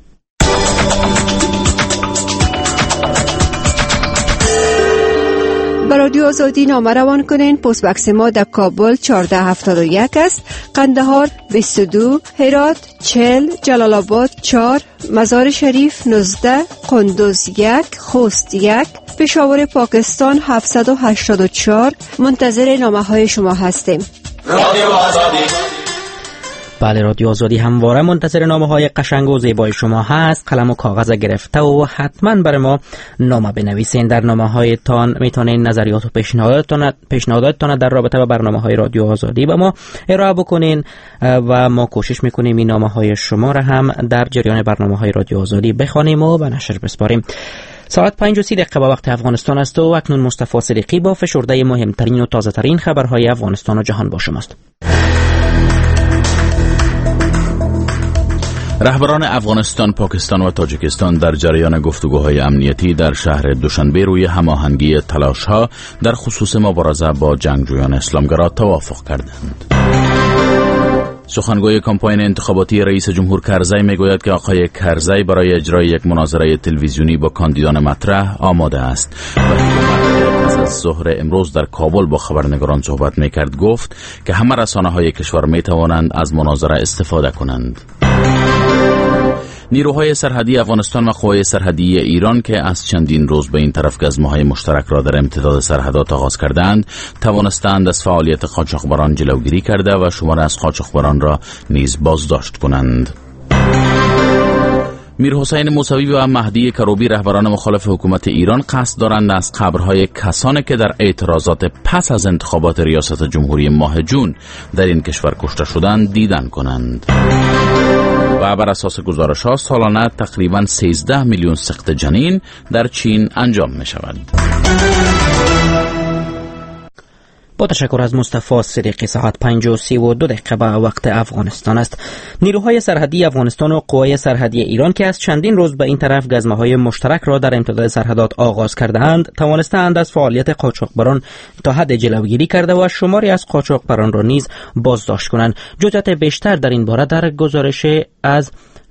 به رادیو آزادی نامه روان کنین. پست بکس ما در کابل 1471 است، قندهار 22، هرات 40، جلال آباد 4، مزار شریف 19، قندوز 1، خوست 1، پشاور پاکستان 784. منتظر نامه های شما هستیم. رادیو آزادی. بله، رادیو آزادی همواره منتظر نامه های قشنگ و زیبای شما هست. قلم و کاغذ گرفته و حتما برای ما نامه بنویسین. در نامه هایتان میتونین نظریات و پیشنهاداتتان در رابطه با برنامه های رادیو آزادی به ما ارائه بکنین و ما کوشش میکنیم این نامه های شما را هم در جریان برنامه های رادیو آزادی بخوانیم و به نشر بسپاریم. ساعت 5:30 به وقت افغانستان است و اکنون مصطفی صدیقی با فشرده مهمترین و تازه ترین خبرهای افغانستان و جهان با شماست. رهبران افغانستان، پاکستان و تاجیکستان در جریان گفتگوهای امنیتی در شهر دوشنبه روی هماهنگی تلاش‌ها در خصوص مبارزه با جنگجویان اسلامگرا توافق کردند. سخنگوی کمپاین انتخاباتی رئیس جمهور کرزی میگوید که آقای کرزی برای اجرای یک مناظره تلویزیونی با کاندیدان مطرح آماده است. پس از ظهر امروز در کابل با خبرنگاران صحبت میکرد گفت که همه رسانه‌های کشور میتوانند از مناظره استفاده کنند. نیروهای سرحدی افغانستان و قوای سرحدی ایران که از چندین روز به این طرف گزمه‌های مشترک را در امتداد سرحدات آغاز کردند، توانستند از فعالیت قاچاقبران جلوگیری کرده و شمار از قاچاقبران را نیز بازداشت کنند. میرحسین موسوی و مهدی کروبی رهبران مخالف حکومت ایران قصد دارند از قبرهای کسانی که در اعتراضات پس از انتخابات ریاست جمهوری ماه جون در این کشور کشته شدند دیدن کنند. و بر اساس گزارش‌ها سالانه تقریباً 13 میلیون سقط جنین در چین انجام می شود. با تشکر از مصطفی صدیقی. ساعت 5:32 به وقت افغانستان است. نیروهای سرحدی افغانستان و قوای سرحدی ایران که از چندین روز به این طرف گزمه‌های مشترک را در امتداد سرحدات آغاز کرده‌اند، توانستند از فعالیت قاچاقبران تا حد جلوگیری کرده و شماری از قاچاقبران را نیز بازداشت کنند. جزئیات بیشتر در این باره در گزارش از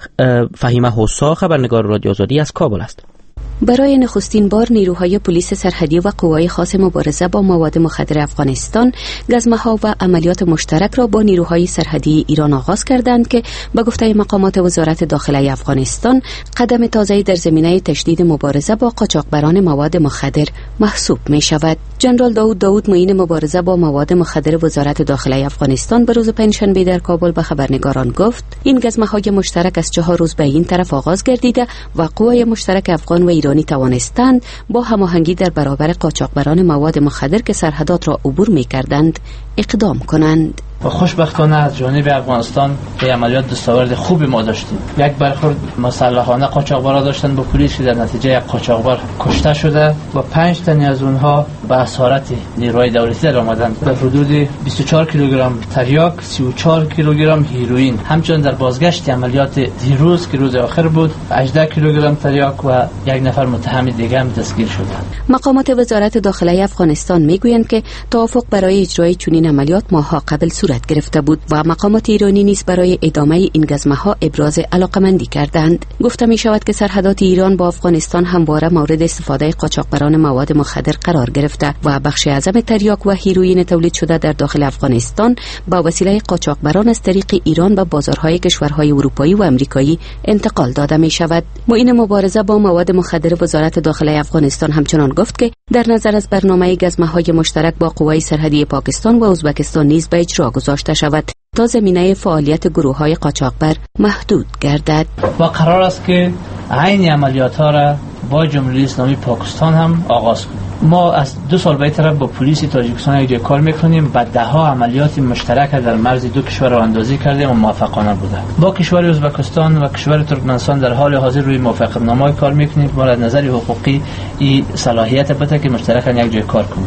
فهیمه حسا، خبرنگار رادیو آزادی از کابل است. برای نخستین بار نیروهای پلیس سرحدی و قوای خاص مبارزه با مواد مخدر افغانستان گزمه‌ها و عملیات مشترک را با نیروهای سرحدی ایران آغاز کردند که به گفته مقامات وزارت داخله افغانستان قدم تازه‌ای در زمینه تشدید مبارزه با قاچاقبران مواد مخدر محسوب می شود. جنرال داوود معین مبارزه با مواد مخدر وزارت داخله افغانستان به روز پنجشنبه در کابل به خبرنگاران گفت این گزمه‌های مشترک از 4 روز به این طرف آغاز گردیده و قوای مشترک افغان و ایرانی توانستند با هماهنگی در برابر قاچاقبران مواد مخدر که سرحدات را عبور می‌کردند اقدام کنند. و خوشبختانه از جانب افغانستان به عملیات دستاورد خوبی ما داشتیم. یک برخورد مسلحانه قاچاقبرا داشتن با پلیس که در نتیجه یک قاچاقبر کشته شده و 5 تن از اونها به اسارت نیروهای دولتی در آمدند. به حدود 24 کیلوگرم تریاک، 34 کیلوگرم هیروئین. همچنین در بازگشت عملیات دیروز که روز آخر بود 18 کیلوگرم تریاک و یک نفر متهم دیگه هم دستگیر شدند. مقامات وزارت داخله افغانستان میگویند که توافق برای اجرای چنین عملیات ماه‌ها قبل صورت گرفته بود و مقامات ایرانی نیز برای ادامه این گزمه‌ها ابراز علاقه‌مندی کردند. گفته می شود که سرحدات ایران با افغانستان همواره مورد استفاده قاچاقبران مواد مخدر قرار گرفته و بخش اعظم تریاک و هیروئین تولید شده در داخل افغانستان با وسیله قاچاقبران از طریق ایران به بازارهای کشورهای اروپایی و آمریکایی انتقال داده می شود. معین مبارزه با مواد مخدر وزارت داخله افغانستان همچنان گفت که در نظر از برنامه گزمه‌های مشترک با قوای سرحدی پاکستان و ازبکستان نیز به اجرا گذاشته شود تا زمینه فعالیت گروه‌های قاچاقبر محدود گردد. و قرار است که عین عملیات ها را با جمهوری اسلامی پاکستان هم آغاز کنیم. ما از 2 سال به طرف با پلیس تاجیکستان یک کار میکنیم و 10 عملیات مشترک در مرز 2 کشور را اندازی کردیم و موفقانه بوده. با کشور ازبکستان و کشور ترکمنستان در حال حاضر روی موافقتنامه کار میکنیم و از نظر حقوقی این صلاحیت بده که مشترکاً یک جای کار کنیم.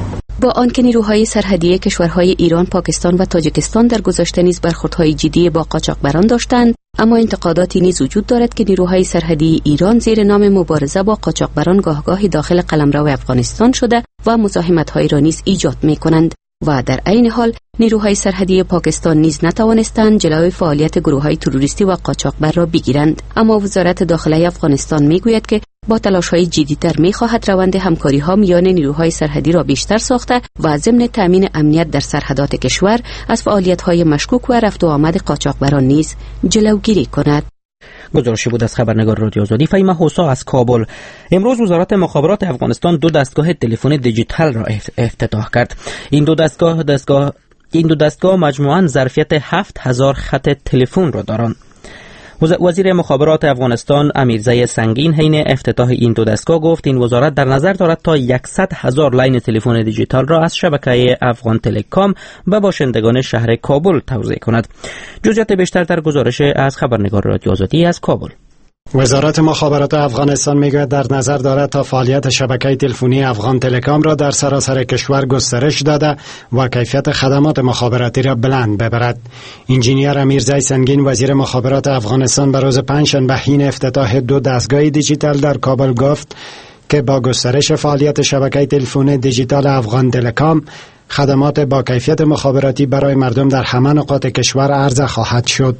با آنکه نیروهای سرحدی کشورهای ایران، پاکستان و تاجیکستان در گذشته نیز برخوردهای جدی با قاچاقبران داشتند، اما انتقاداتی نیز وجود دارد که نیروهای سرحدی ایران زیر نام مبارزه با قاچاقبران گاهگاهی داخل قلمرو افغانستان شده و مزاحمت‌هایی را نیز ایجاد می‌کنند و در عین حال نیروهای سرحدی پاکستان نیز نتوانستند جلوی فعالیت گروه‌های تروریستی و قاچاقبر را بگیرند. اما وزارت داخله افغانستان میگوید که با تلاش‌های جدی‌تر می‌خواهد روند همکاری‌ها میان نیروهای سرحدی را بیشتر ساخته و ضمن تامین امنیت در سرحدات کشور از فعالیت‌های مشکوک و رفت و آمد قاچاقبران نیز جلوگیری کند. گزارشی بود از خبرنگار رادیو آزادی فهیمه حوسا از کابل. امروز وزارت مخابرات افغانستان 2 دستگاه تلفن دیجیتال را افتتاح کرد. این دو دستگاه مجموعاً ظرفیت 7000 خط تلفن را دارند. وزیر مخابرات افغانستان امیرزای سنگین حین افتتاح این 2 دستگاه گفت این وزارت در نظر دارد تا 100,000 لاین تلفن دیجیتال را از شبکه افغان تلکام به باشندگان شهر کابل توزیع کند. جزئیات بیشتر در گزارش از خبرنگار رادیو آزادی از کابل. وزارت مخابرات افغانستان میگوید در نظر دارد تا فعالیت شبکه تلفنی افغان تلکام را در سراسر کشور گسترش داده و کیفیت خدمات مخابراتی را بلند ببرد. انجینیر امیرزای سنگین وزیر مخابرات افغانستان به روز پنجشنبه حین افتتاح 2 دستگاه دیجیتال در کابل گفت که با گسترش فعالیت شبکه تلفنی دیجیتال افغان تلکام خدمات با کیفیت مخابراتی برای مردم در همه نقاط کشور عرضه خواهد شد.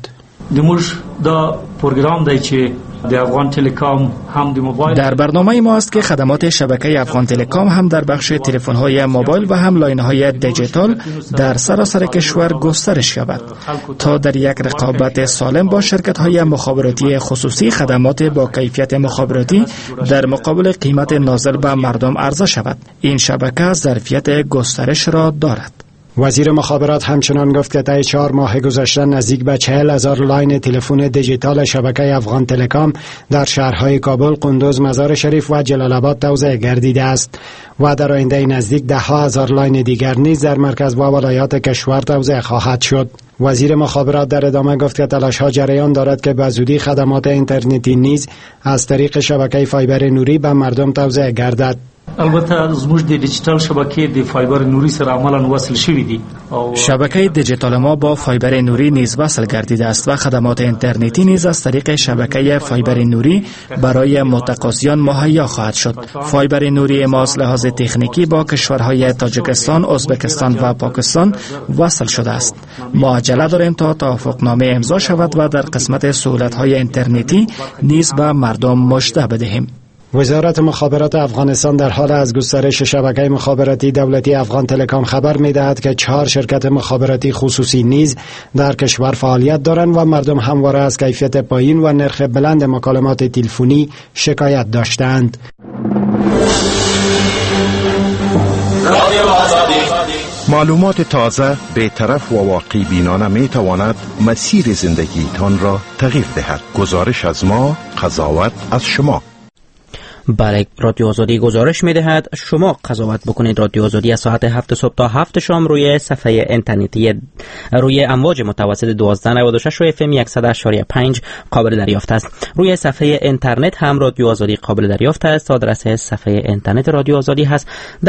در برنامه ما است که خدمات شبکه افغان تلکام هم در بخش تلفن‌های موبایل و هم لاین‌های دیجیتال در سراسر کشور گسترش یابد تا در یک رقابت سالم با شرکت‌های مخابراتی خصوصی خدمات با کیفیت مخابراتی در مقابل قیمت نازل به مردم عرضه شود. این شبکه ظرفیت گسترش را دارد. وزیر مخابرات همچنان گفت که طی 4 ماه گذشته نزدیک به 40,000 لاین تلفن دیجیتال شبکه افغان تلکام در شهرهای کابل، قندوز، مزار شریف و جلال آباد توزیع گردیده است و در آینده نزدیک 10,000 لاین دیگر نیز در مرکز و ولایات کشور توزیع خواهد شد. وزیر مخابرات در ادامه گفت که تلاش‌ها جریان دارد که به زودی خدمات اینترنتی نیز از طریق شبکه فایبر نوری به مردم توزیع گردد. البته زموږ د دیجیتال شبکه د فایبر نوری سره عملاً وصل شوی دی. شبکه دیجیتال ما با فایبر نوری نیز وصل گردیده است و خدمات اینترنتی نیز از طریق شبکه فایبر نوری برای متقاضیان مهیا خواهد شد. فایبر نوری ما از لحاظ تکنیکی با کشورهای تاجیکستان، ازبکستان و پاکستان وصل شده است. ما عجله داریم تا توافقنامه امضا شود و در قسمت سهولت‌های اینترنتی نیز به مردم مژده بدهیم. وزارت مخابرات افغانستان در حال از گسترش شبکه مخابراتی دولتی افغان تلکام خبر می‌دهد که 4 شرکت مخابراتی خصوصی نیز در کشور فعالیت دارند و مردم همواره از کیفیت پایین و نرخ بلند مکالمات تلفنی شکایت داشتند. معلومات تازه، بی‌طرف و واقع بینانه می تواند مسیر زندگیتان را تغییر دهد. گزارش از ما، قضاوت از شما. بله، رادیو آزادی گزارش می‌دهد شما قضاوت بکنید. رادیو آزادی از ساعت 7 صبح تا 7 شام روی صفحه اینترنتی روی امواج متوسط 1296 و FM 100.5 قابل دریافت است. روی صفحه اینترنت هم رادیو آزادی قابل دریافت است. آدرس صفحه اینترنت رادیو آزادی هست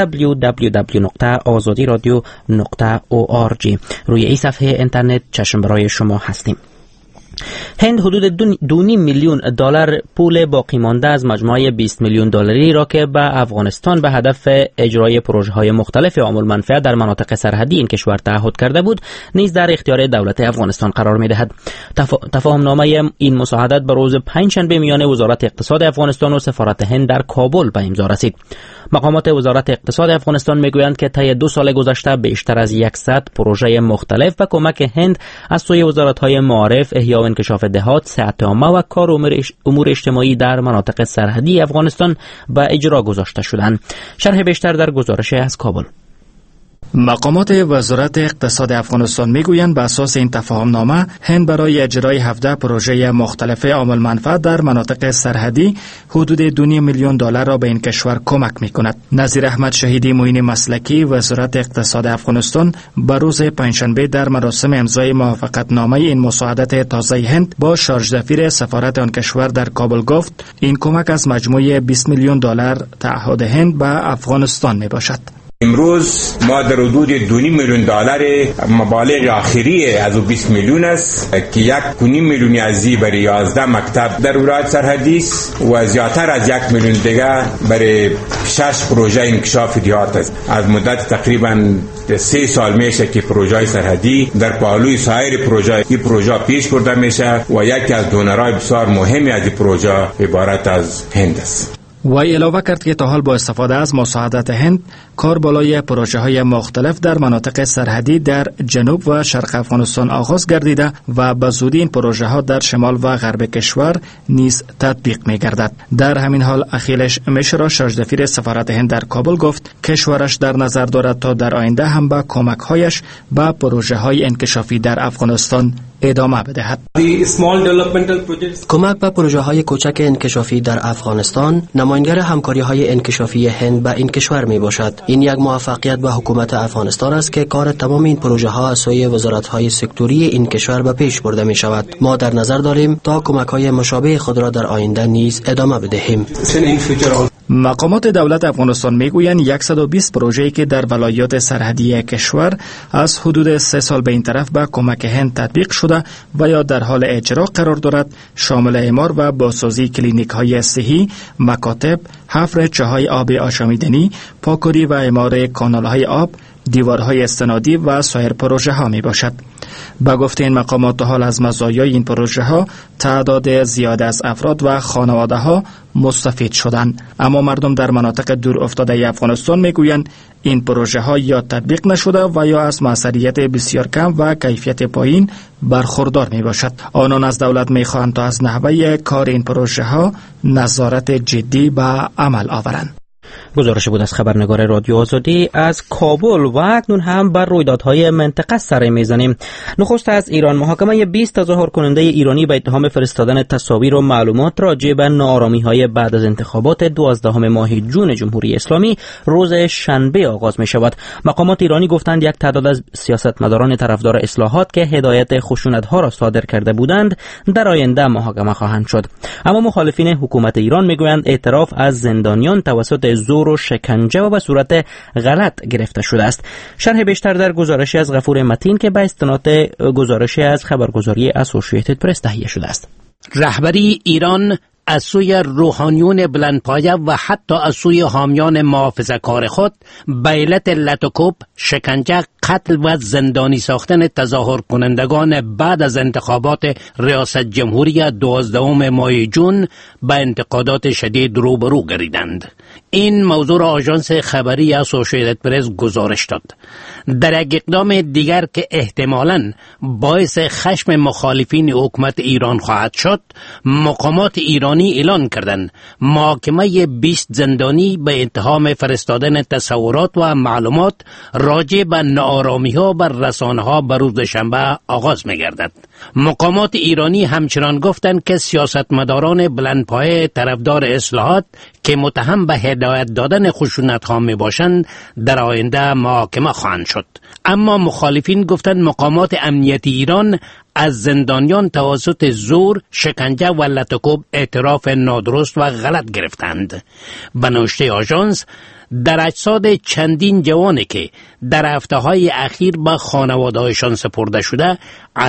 www.azadiradio.org. روی این صفحه اینترنت چشم برای شما هستیم. هند حدود 2.5 میلیون دلار پول باقی مانده از مجموعه 20 میلیون دلاری را که به افغانستان به هدف اجرای پروژه‌های مختلف عامل منفعه در مناطق سرحدی این کشور تعهد کرده بود نیز در اختیار دولت افغانستان قرار می‌دهد. تفاهم‌نامه این مساعدت به روز پنجشنبه میان وزارت اقتصاد افغانستان و سفارت هند در کابل به امضا رسید. مقامات وزارت اقتصاد افغانستان میگویند که طی 2 سال گذشته بیشتر از 100 پروژه مختلف به کمک هند از سوی وزارت‌های معارف، احیا و انکشاف دهات، صحت عامه و کار امور اجتماعی در مناطق سرحدی افغانستان به اجرا گذاشته شدند. شرح بیشتر در گزارش از کابل. مقامات وزارت اقتصاد افغانستان میگویند به اساس این تفاهمنامه هند برای اجرای 17 پروژه مختلف عامل منفعه در مناطق سرحدی حدود 2.5 میلیون دلار را به این کشور کمک میکند. نظیر احمد شهیدی معین مسلکی وزارت اقتصاد افغانستان به روز پنجشنبه در مراسم امضای موافقتنامه این مساعدت تازه هند با شارژ دفیر سفارت آن کشور در کابل گفت این کمک از مجموع 20 میلیون دلار تعهد هند به افغانستان میباشد. امروز ما در حدود 2.5 میلیون دلار مبالغ آخری از 20 میلیون است که 1.5 میلیون ازی برای 11 مکتب در ولایت سرحدی است و زیادتر از 1 میلیون دیگه برای 6 پروژه انکشاف دیهات است. از مدت تقریبا 3 سال میشه که پروژه سرحدی در پهلوی سایر پروژه پیش برده میشه و یکی از دونرهای بسیار مهمی از این پروژه عبارت از هند است. و علاوه کرد که تا حال با استفاده از مساعدت هند کار بالای پروژه های مختلف در مناطق سرحدی در جنوب و شرق افغانستان آغاز گردیده و به زودی این پروژه ها در شمال و غرب کشور نیز تطبیق می گردد. در همین حال اخیلش مشرا شاژدفیر سفارت هند در کابل گفت کشورش در نظر دارد تا در آینده هم به کمک هایش به پروژه های انکشافی در افغانستان ادامه بدهد. کمک به پروژه های کوچک انکشافی در افغانستان نماینگر همکاری های انکشافی هند به این کشور می باشد. این یک موفقیت به حکومت افغانستان است که کار تمام این پروژه ها از سوی وزارت های سکتوری این کشور به پیش برده می شود. ما در نظر داریم تا کمک های مشابه خود را در آینده نیز ادامه بدهیم. مقامات دولت افغانستان میگویند 120 پروژه‌ای که در ولایات سرحدی کشور از حدود 3 سال به این طرف به کمک هند تطبیق شده و یا در حال اجرا قرار دارد شامل اعمار و بازسازی کلینیک‌های صحی، مکاتب، حفر چاهای آب آشامیدنی، پاکوری و اعمار کانال‌های آب، دیوارهای استنادی و سایر پروژه ها می باشد. با گفته این مقامات حال از مزایای این پروژه ها تعداد زیاد از افراد و خانواده ها مستفید شدند، اما مردم در مناطق دور افتاده افغانستان می گویند این پروژه ها یا تطبیق نشده و یا از موثریت بسیار کم و کیفیت پایین برخوردار می باشد. آنان از دولت می خواهند تا از نحوه کار این پروژه ها نظارت جدی به عمل آورند. گزارش بود از خبرنگار رادیو آزادی از کابل و اکنون هم بر رویدادهای منطقه سر میزنیم. نخست از ایران، محاکمه 20 تظاهر کننده ایرانی به اتهام فرستادن تصاویر و معلومات راجع به ناآرامی‌های بعد از انتخابات 12 ماه جون جمهوری اسلامی روز شنبه آغاز می شود. مقامات ایرانی گفتند یک تعداد از سیاستمداران طرفدار اصلاحات که هدایت خشونت‌ها را صادر کرده بودند در آینده محاکمه خواهند شد. اما مخالفین حکومت ایران میگویند اعتراف از زندانیان توسط زور و شکنجه و به صورت غلط گرفته شده است. شرح بیشتر در گزارشی از غفور متین که به استناد گزارشی از خبرگزاری اسوسییتد پرس تهیه شده است. رهبری ایران از سوی روحانیون بلندپایه و حتی از سوی حامیان محافظه‌کار خود به علت لطوکوب، شکنجه، قتل و زندانی ساختن تظاهر کنندگان بعد از انتخابات ریاست جمهوری 12 ماه جون به انتقادات شدید روبرو گردیدند. این موضوع را آژانس خبری اسوسییتد پرس گزارش داد. در یک اقدام دیگر که احتمالاً باعث خشم مخالفین حکومت ایران خواهد شد، مقامات ایرانی اعلان کردند محاکمه 20 زندانی به اتهام فرستادن تصورات و معلومات راجع به ناآرامی‌ها بر رسانه‌ها به روز شنبه آغاز می‌گردد. مقامات ایرانی همچنان گفتند که سیاستمداران بلندپایه طرفدار اصلاحات که متهم به هدایت دادن خشونت‌ها میباشند در آینده محاکمه خواهند شد. اما مخالفین گفتند مقامات امنیتی ایران از زندانیان توسط زور، شکنجه و لطوکوب اعتراف نادرست و غلط گرفتند. به نوشته آژانس، در اجساد چندین جوانی که در هفته‌های اخیر به خانواده‌هایشان سپرده شده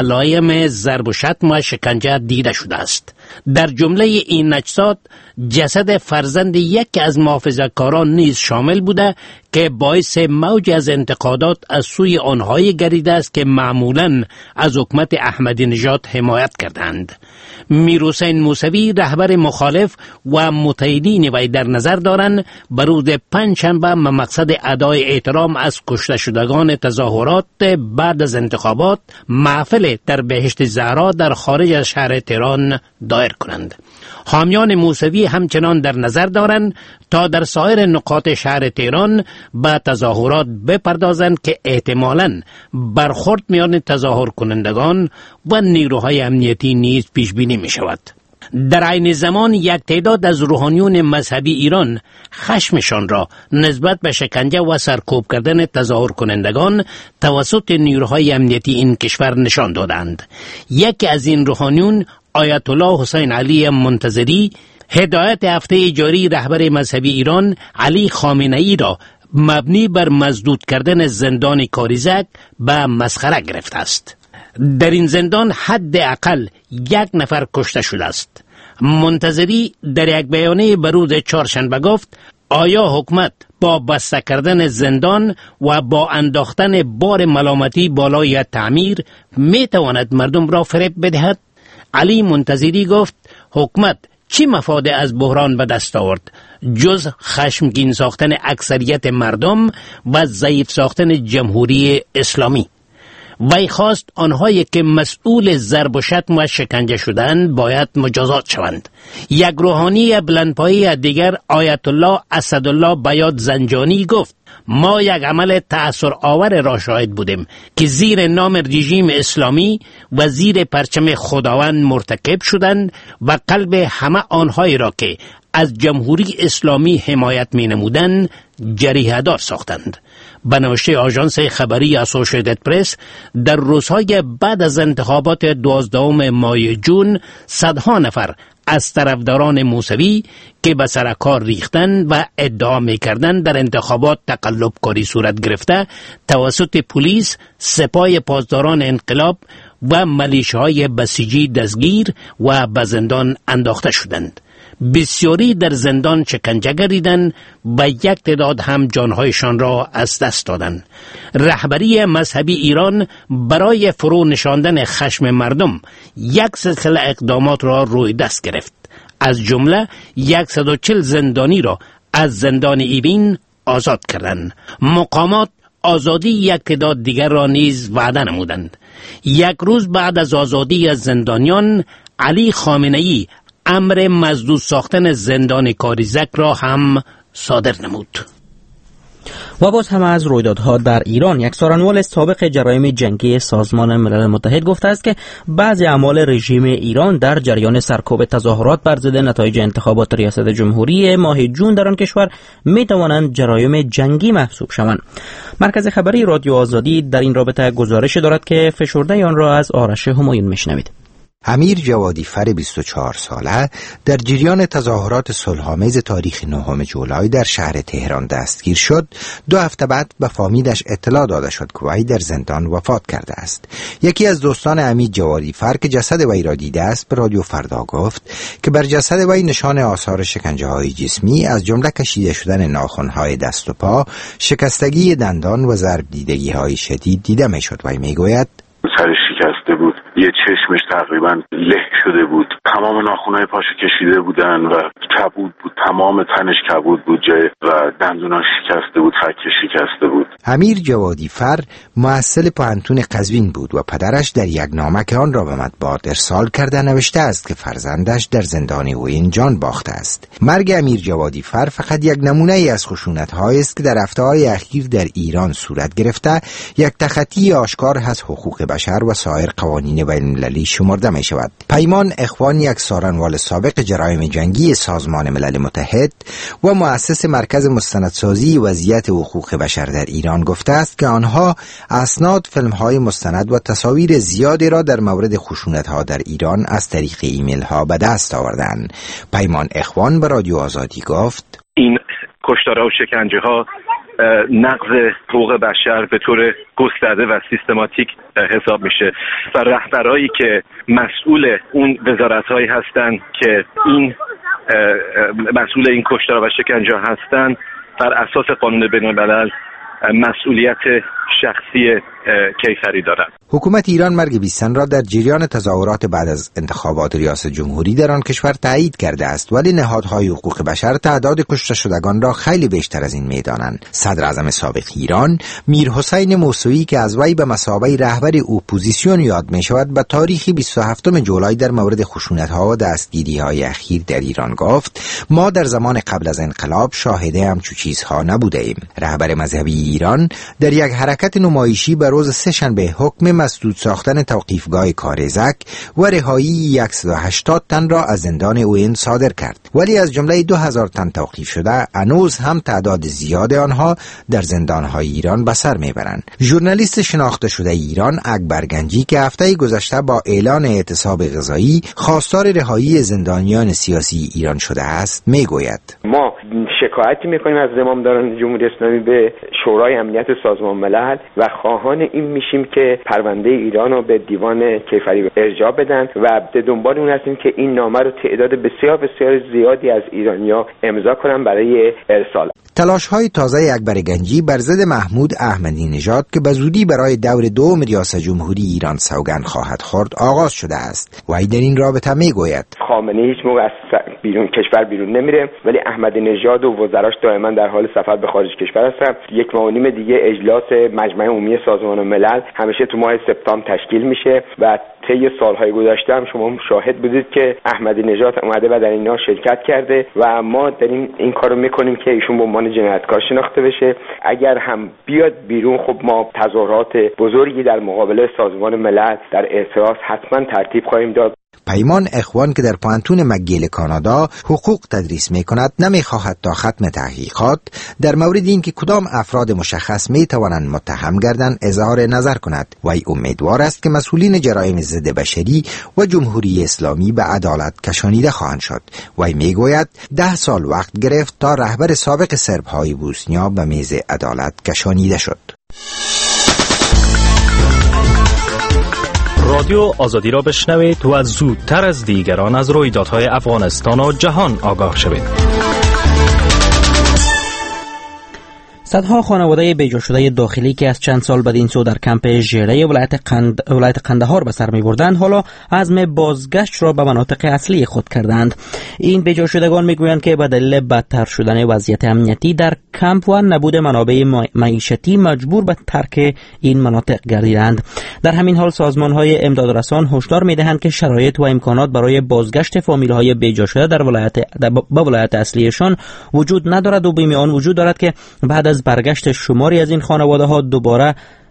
علائم ضرب و شتم و شکنجه دیده شده است. در جمله این اجساد جسد فرزند یکی از محافظه‌کاران نیز شامل بوده که باعث موج از انتقادات از سوی آنهایی گردیده است که معمولاً از حکومت احمدی نژاد حمایت کردند. میرحسین موسوی رهبر مخالف و متحدین وی در نظر دارند به روز پنجشنبه به مقصد ادای احترام از کشته شدگان تظاهرات بعد از انتخابات محفل در بهشت زهرا در خارج از شهر تهران دایر کنند. حامیان موسوی همچنان در نظر دارند تا در سایر نقاط شهر تهران به تظاهرات بپردازند که احتمالاً برخورد میان تظاهر کنندگان و نیروهای امنیتی نیز پیش بینی می شود. در عین زمان یک تعداد از روحانیون مذهبی ایران خشمشان را نسبت به شکنجه و سرکوب کردن تظاهر کنندگان توسط نیروهای امنیتی این کشور نشان دادند. یکی از این روحانیون آیت الله حسین علی منتظری هدایت هفته جاری رهبر مذهبی ایران علی خامنه‌ای را مبنی بر مسدود کردن زندان کاریزک به مسخره گرفته است. در این زندان حداقل 1 نفر کشته شده است. منتظری در یک بیانیه به روز چهارشنبه گفت آیا حکومت با بسته کردن زندان و با انداختن بار ملامتی بالای تعمیر می تواند مردم را فریب بدهد؟ علی منتظری گفت حکومت چی مفاد از بحران به دست آورد جز خشمگین ساختن اکثریت مردم و ضعیف ساختن جمهوری اسلامی. وی خواست آنهایی که مسئول ضرب و شتم و شکنجه شدند باید مجازات شوند. یک روحانی بلندپایه دیگر آیت الله اسدالله بیات زنجانی گفت ما یک عمل تأثیر آور را شاهد بودیم که زیر نام رژیم اسلامی و زیر پرچم خداوند مرتکب شدند و قلب همه آنهایی را که از جمهوری اسلامی حمایت می نمودند جریحه دار ساختند. به نوشته آژانس خبری اسوسییتد پرس در روزهای بعد از انتخابات 12 ماه جون صدها نفر از طرفداران موسوی که به سر کار ریختند و ادعا می‌کردند در انتخابات تقلب کاری صورت گرفته توسط پلیس، سپاه پاسداران انقلاب و ملیشه‌های بسیجی دستگیر و به زندان انداخته شدند. بسیاری در زندان شکنجه گریدند و یک تعداد هم جانهایشان را از دست دادند. رهبری مذهبی ایران برای فرو نشاندن خشم مردم یک سلسله اقدامات را روی دست گرفت. از جمله 140 زندانی را از زندان ایوین آزاد کردند. مقامات آزادی یک تعداد دیگر را نیز وعده نمودند. یک روز بعد از آزادی از زندانیان، علی خامنه‌ای امر مسدود ساختن زندان کاریزک را هم صادر نمود. و باز هم از رویدادها در ایران، یک سخنگوی سابق جرایم جنگی سازمان ملل متحد گفته است که بعضی اعمال رژیم ایران در جریان سرکوب تظاهرات بر ضد نتایج انتخابات ریاست جمهوری ماه جون در آن کشور می توانند جرایم جنگی محسوب شوند. مرکز خبری رادیو آزادی در این رابطه گزارش دارد که فشرده آن را از آرش همایون میشنوید. امیر جوادی فر 24 ساله در جریان تظاهرات صلح‌آمیز تاریخ 9 جولای در شهر تهران دستگیر شد. 2 هفته بعد به فامیلش اطلاع داده شد که وی در زندان وفات کرده است. یکی از دوستان امیر جوادی فر که جسد وی را دیده است به رادیو فردا گفت که بر جسد وی نشان آثار شکنجه‌های جسمی از جمله کشیده شدن ناخن‌های دست و پا، شکستگی دندان و ضرب دیدگی‌های شدید دیده می‌شد. وی میگوید سرش شکسته بود، یه چشمش تقریبا له شده بود، تمام ناخن‌های پاشو کشیده بودن و کبود بود، تمام تنش کبود بود و دندوناش شکسته بود، فکش شکسته بود. امیر جوادی فر مؤسس پانتون قزوین بود و پدرش در یک نامه که آن را به مطبوعات ارسال کرده نوشته است که فرزندش در زندان اوین جان باخته است. مرگ امیر جوادی فر فقط یک نمونه ای از خشونت‌هایی است که در هفته‌های اخیر در ایران صورت گرفته، یک تخطی آشکار از حقوق بشر و سایر قوانین بین‌المللی شمرده می شود. پیمان اخوان، یک سخنگوی سابق جرایم جنگی سازمان ملل متحد و مؤسس مرکز مستندسازی وضعیت حقوق بشر در ایران گفته است که آنها اسناد، فیلم‌های مستند و تصاویر زیادی را در مورد خشونت‌ها در ایران از طریق ایمیل‌ها به دست آوردند. پیمان اخوان به رادیو آزادی گفت این کشتارها و شکنجه‌ها نقض حقوق بشر به طور گسترده و سیستماتیک حساب میشه و رهبرایی که مسئول اون وزارت‌هایی هستن که این مسئول این کشتارها و شکنجه‌ها هستن بر اساس قانون بین‌الملل مسئولیت شخصی کیفری دارند. حکومت ایران مرگ 20 تن را در جریان تظاهرات بعد از انتخابات ریاست جمهوری در آن کشور تایید کرده است، ولی نهادهای حقوق بشر تعداد کشته شدگان را خیلی بیشتر از این می‌دانند. صدر اعظم سابق ایران میرحسین موسوی که از وی به مثابه رهبر اپوزیسیون یاد می‌شود، به تاریخ 27 جولای در مورد خشونت‌ها و دستگیری‌های اخیر در ایران گفت ما در زمان قبل از انقلاب شاهد همچو چیزها نبودیم. رهبر مذهبی ایران در یک حرکت نمایشی بر روز سه‌شنبه حکم مسدود ساختن توقیفگاه کارزک و رهایی 180 تن را از زندان اوین صادر کرد، ولی از جمله 2000 تن توقیف شده هنوز هم تعداد زیاد آنها در زندانهای ایران به سر میبرند. ژورنالیست شناخته شده ایران اکبر گنجی که هفته گذشته با اعلان اعتصاب غذایی خواستار رهایی زندانیان سیاسی ایران شده است میگوید: ما شکایتی میکنیم از زمامداران جمهوری اسلامی به شورای امنیت سازمان ملل و خواهان این میشیم که پرونده ایران رو به دیوان کیفری ارجاع بدن و به دنبال اون هستیم که این نامه رو تعداد بسیار زیادی از ایرانی‌ها امضا کنن برای ارسال. تلاش‌های تازه اکبر گنجی بر ضد محمود احمدی نژاد که به زودی برای دور دوم ریاست جمهوری ایران سوگند خواهد خورد آغاز شده است. وی در این رابطه میگوید: خامنه‌ای هیچ موقع از کشور بیرون نمیره، ولی احمدی نژاد و وزراش دائما در حال سفر به خارج کشور هستن. 1 ماه و نیم دیگه اجلاس مجمع عمومی سازمان ملل همیشه تو ماه سپتامبر تشکیل میشه و طی سالهای گذشته هم شما شاهد بودید که احمدی نژاد اومده و در اینا شرکت کرده و ما داریم این کارو میکنیم که ایشون به عنوان جنایتکار شناخته بشه. اگر هم بیاد بیرون، خب ما تظاهرات بزرگی در مقابل سازمان ملل در اعتراض حتما ترتیب خواهیم داد. پیمان اخوان که در پانتون مکگیل کانادا حقوق تدریس می کند نمی خواهد تا ختم تحقیقات در مورد این که کدام افراد مشخص می توانند متهم گردند اظهار نظر کند. وی امیدوار است که مسئولین جرایم ضد بشری و جمهوری اسلامی به عدالت کشانیده خواهند شد. وی می گوید 10 سال وقت گرفت تا رهبر سابق سربهای بوسنیا به میز عدالت کشانیده شد. رادیو آزادی را بشنوید و زودتر از دیگران از رویدادهای افغانستان و جهان آگاه شوید. صدها خانواده بیجا شده داخلی که از چند سال بدین سو در کمپ ژره ولایت قندهار به سر می بردند حالا عزم بازگشت را به مناطق اصلی خود کردند. این بیجا شدگان می گویند که به دلیل بدتر شدن وضعیت امنیتی در کمپ و نبود منابع معیشتی مجبور به ترک این مناطق گردیدند. در همین حال سازمان های امدادرسان هشدار می دهند که شرایط و امکانات برای بازگشت فامیل های بیجا شده در ولایت اصلیشان وجود ندارد و بیم آن وجود دارد که بعد از برگشت شماری از این خانواده ها دوباره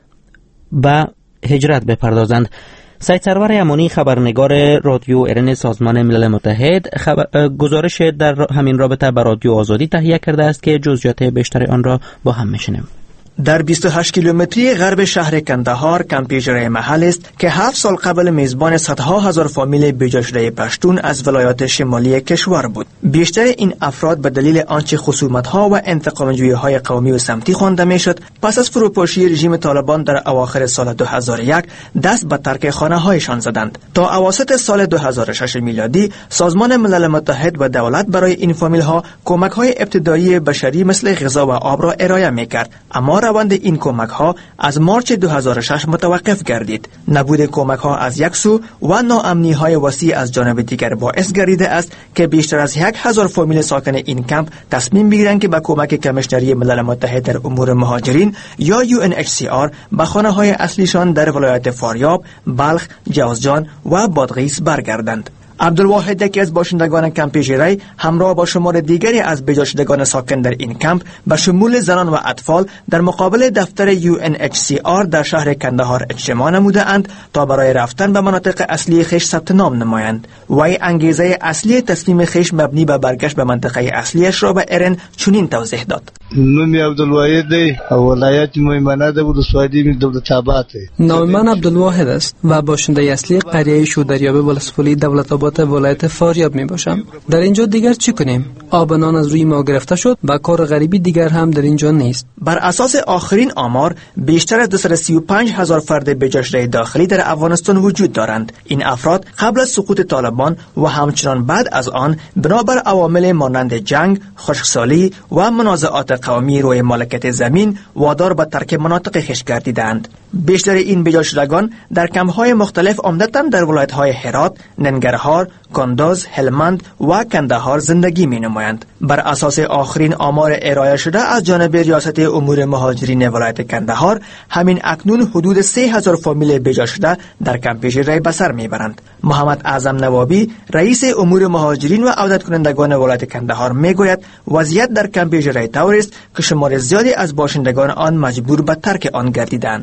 به هجرت بپردازند. سید سرور امانی خبرنگار رادیو ایران سازمان ملل متحد گزارش در همین رابطه به رادیو آزادی تهیه کرده است که جزئیات بیشتر آن را با هم میشنیم. در 28 کیلومتری غرب شهر کندهار کمپ ژره محل است که 7 سال قبل میزبان صدها هزار فامیل بیجا شده پشتون از ولایات شمالی کشور بود. بیشتر این افراد به دلیل آنچه خصومت‌ها و انتقام‌جویی‌های قومی و سمتی خوانده میشد پس از فروپاشی رژیم طالبان در اواخر سال 2001 دست به ترک خانه‌هایشان زدند. تا اواسط سال 2006 میلادی سازمان ملل متحد و دولت برای این فامیل‌ها کمک‌های ابتدایی بشری مثل غذا و آب را ارائه می‌کرد، اما روند این کمک ها از مارچ 2006 متوقف گردید. نبود کمک ها از یک سو و ناامنی های وسیع از جانب دیگر باعث گردیده است که بیشتر از 1000 فامیل ساکن این کمپ تصمیم بگیرند که با کمک کمیشنری ملل متحد در امور مهاجرین یا UNHCR به خانه های اصلیشان در ولایت فاریاب، بلخ، جوزجان و بادغیس برگردند. عبدالواحد یکی از باشندگان کمپ ژره همراه با شمار دیگری از بیجا شدگان ساکن در این کمپ به شمول زنان و اطفال در مقابل دفتر UNHCR در شهر کندهار اجتماع نموده اند تا برای رفتن به مناطق اصلی خیش ثبت نام نمایند. وی انگیزه اصلی تصمیم خیش مبنی به برگشت به منطقه اصلیش را به ارن چنین توضیح داد: نوم عبدالواحد دی ولایت میمنه ده ولسوالی می دولت آباد. نام من عبدالواحد است و باشنده اصلی قریه شودریابه ولسوالی دولت آباد ولایت فاریاب می باشم. در اینجا دیگر چی کنیم؟ آب نان از روی ما گرفته شد و کار غریبی دیگر هم در اینجا نیست. بر اساس آخرین آمار بیشتر از 235,000 فرد بیجا شده داخلی در افغانستان وجود دارند. این افراد قبل از سقوط طالبان و همچنان بعد از آن بنابر عوامل مانند جنگ، خشکسالی و منازعات قومی روی مالکیت زمین وادار به ترک مناطق خویش گردیدند. بیشتر این بیجا شدگان در کمپ‌های مختلف عمدتاً در ولایت‌های هرات، ننگرهار، کندز، هلمند و کندهار زندگی می‌نمایند. بر اساس آخرین آمار ارائه شده از جانب ریاست امور مهاجرین ولایت کندهار، همین اکنون حدود 3000 فامیل بیجا شده در کمپ ژره به سر میبرند. محمد اعظم نوابی رئیس امور مهاجرین و عودت کنندگان ولایت کندهار میگوید وضعیت در کمپ ژره طوری است که شمار زیادی از باشندگان آن مجبور به ترک آن گردیدند. موږ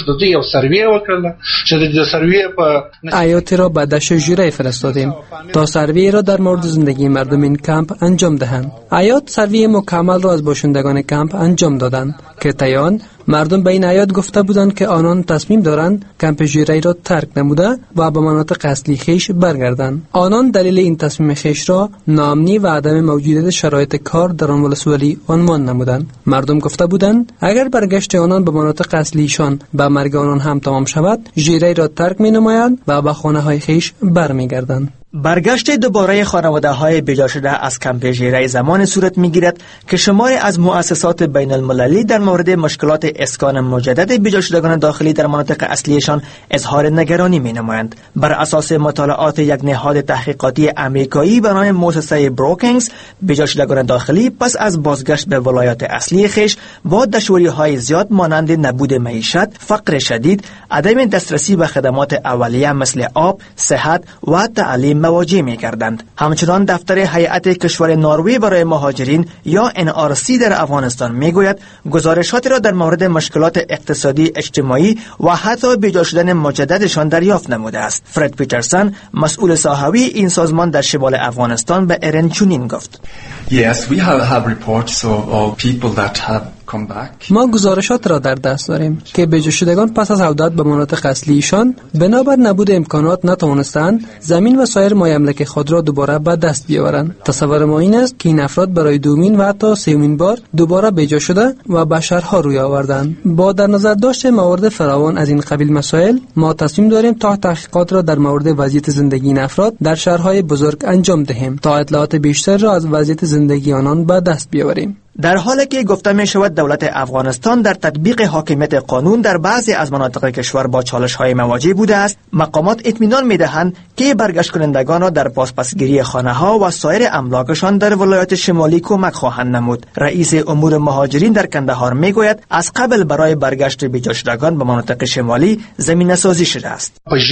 د یو سروې وکړل چې د سروې په عیات را به دشت ژیره فرستادیم تا سروی را در مورد زندگی مردم این کمپ انجام دهند. عیات سروی مکمل را از باشندگان کمپ انجام دادند که تایان مردم به این عیات گفته بودند که آنان تصمیم دارند کمپ ژیره را ترک نموده و به مناطق اصلی خیش برگردند. آنان دلیل این تصمیم خیش را ناامنی و عدم موجودیت شرایط کار در آن ولسوالی عنوان نمودند. مردم گفته بودند اگر برگشت آنان به مناطق اصلیشان به مرگ آنان هم تمام شود، ژیره را ترک می‌نمایند و به خانه‌های خیش برمیگردند. برگشت دوباره خانواده‌های بیجا شده از کمپ ژیره زمان صورت می‌گیرد که شماری از مؤسسات بین المللی در مورد مشکلات اسکان مجدد بیجا شدگان داخلی در مناطق اصلیشان اظهار نگرانی می‌نمایند. بر اساس مطالعات یک نهاد تحقیقاتی آمریکایی به نام مؤسسه بروکینگز، بیجا شدگان داخلی پس از بازگشت به ولایات اصلی خیش با دشواری‌های زیاد مانند نبود معیشت، فقر شدید، عدم دسترسی به خدمات اولیه مثل آب، صحت و تعلیم مواجه می کردند. همچنان دفتر هیئت کشور نروژ برای مهاجرین یا NRC در افغانستان می گوید گزارشاتی را در مورد مشکلات اقتصادی، اجتماعی و حتی بیجا شدن مجددشان دریافت نموده است. فرد پیترسن، مسئول صحوی این سازمان در شمال افغانستان به ارن چونین گفت: Yes, we have reports of people that have come back. ما گزارشات را در دست داریم که بیجا شدگان پس از عودت به مناطق اصلیشان بنابر نبود امکانات نتوانستند زمین و سایر مایملک خود را دوباره به دست بیاورند. تصور ما این است که این افراد برای دومین و حتی سومین بار دوباره بیجا شده و به شهرها روی آوردند. با در نظر داشت موارد فراوان از این قبیل مسائل، ما تصمیم داریم تا تحقیقات را در مورد وضعیت زندگی این افراد در شهرهای بزرگ انجام دهیم تا اطلاعات بیشتر را از وضعیت زندگی آنان به دست بیاوریم. در حالی که گفته می شود دولت افغانستان در تطبیق حاکمیت قانون در بعضی از مناطق کشور با چالش‌های مواجه بوده است، مقامات اطمینان می‌دهند که برگشت کنندگان را در پاسپسگیری خانه‌ها و سایر املاکشان در ولایات شمالی کمک خواهند نمود. رئیس امور مهاجرین در کندهار می‌گوید از قبل برای برگشت بیجا شدگان به مناطق شمالی زمینه‌سازی شده است.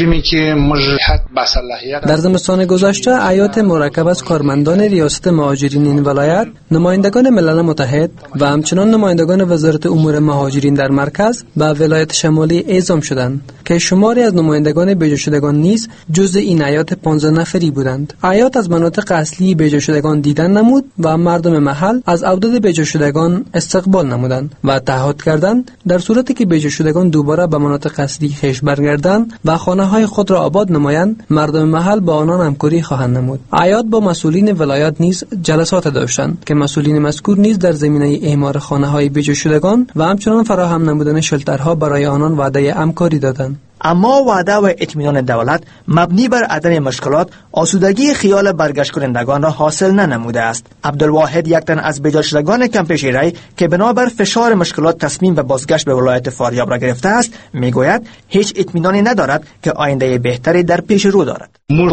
در زمستان گذشته عیات مرکب از کارمندان ریاست مهاجرین این ولایت، نمایندگان ملل متحد و همچنان نمایندگان وزارت امور مهاجرین در مرکز به ولایت شمالی اعزام شدند که شماری از نمایندگان بیجا شدگان نیز جزء این عیات 15 نفری بودند. عیات از مناطق اصلی بیجا شدگان دیدن نمود و مردم محل از عودت بیجا شدگان استقبال نمودند و تعهد کردند در صورتی که بیجا شدگان دوباره به مناطق اصلی خیش برگردند و خانه‌های خود را آباد نمایند، مردم محل با آنان همکاری خواهند نمود. عیات با مسئولین ولایات نیز جلسات داشتند که مسئولین مذکور نیز در زمینه اعمار خانه‌های بیجا شدگان و همچنان فراهم نمودن شلترها برای آنان وعده همکاری دادند. اما وعده و اطمینان دولت مبنی بر عدم مشکلات آسودگی خیال برگشت کنندگان را حاصل ننموده است. عبدالواحد، یک تن از بیجا شدگان کمپ ژیره که بنابر فشار مشکلات تصمیم به بازگشت به ولایت فاریاب را گرفته است، میگوید هیچ اطمینانی ندارد که آینده بهتری در پیش رو دارد.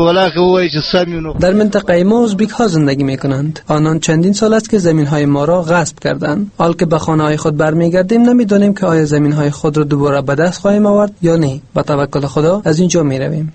در منطقه ما ازبک ها زندگی می کنند. آنان چندین سال است که زمین های ما را غصب کردند. حال که به خانه های خود برمیگردیم نمیدانیم که آیا زمین های خود را دوباره به دست خواهیم آورد یا نه. با توکل خدا از اینجا می رویم.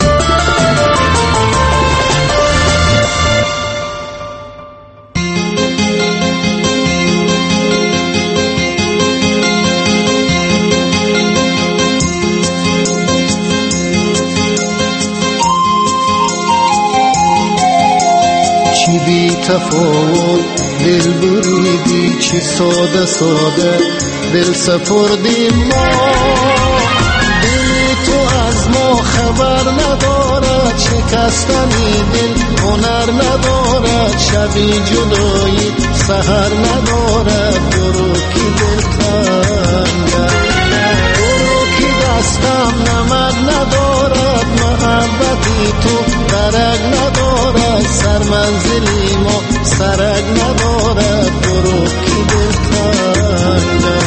چی بی تفاوت دل بریدی، چی ساده ساده دل سپردیم ما. دل تو از ما خبر ندارد، شکستنی دل هنر ندارد، شبی جدایی سحر ندارد. برو کی دل تنگم، برو کی دستم نمد ندارد، محبتی تو درک ندارد، سر منزلی ما سرک ندارد. برو کی دل تنگم.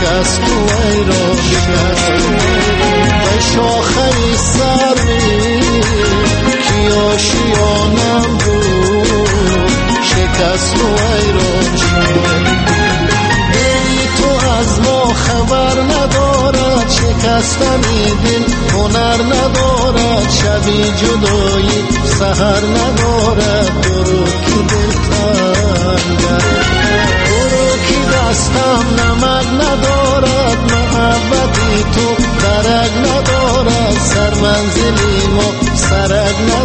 شکست و ایران به شاخه سروی کی آشیانم بود شکست و ایران شد دلی تو از ما خبر ندارد شکستنی دل هنر ندارد شبی جدایی سحر ندارد برو که دل تنگرد برو که دستم نمک ندارد محبتی تو درک ندارد سر منزلی ما سرک ندارد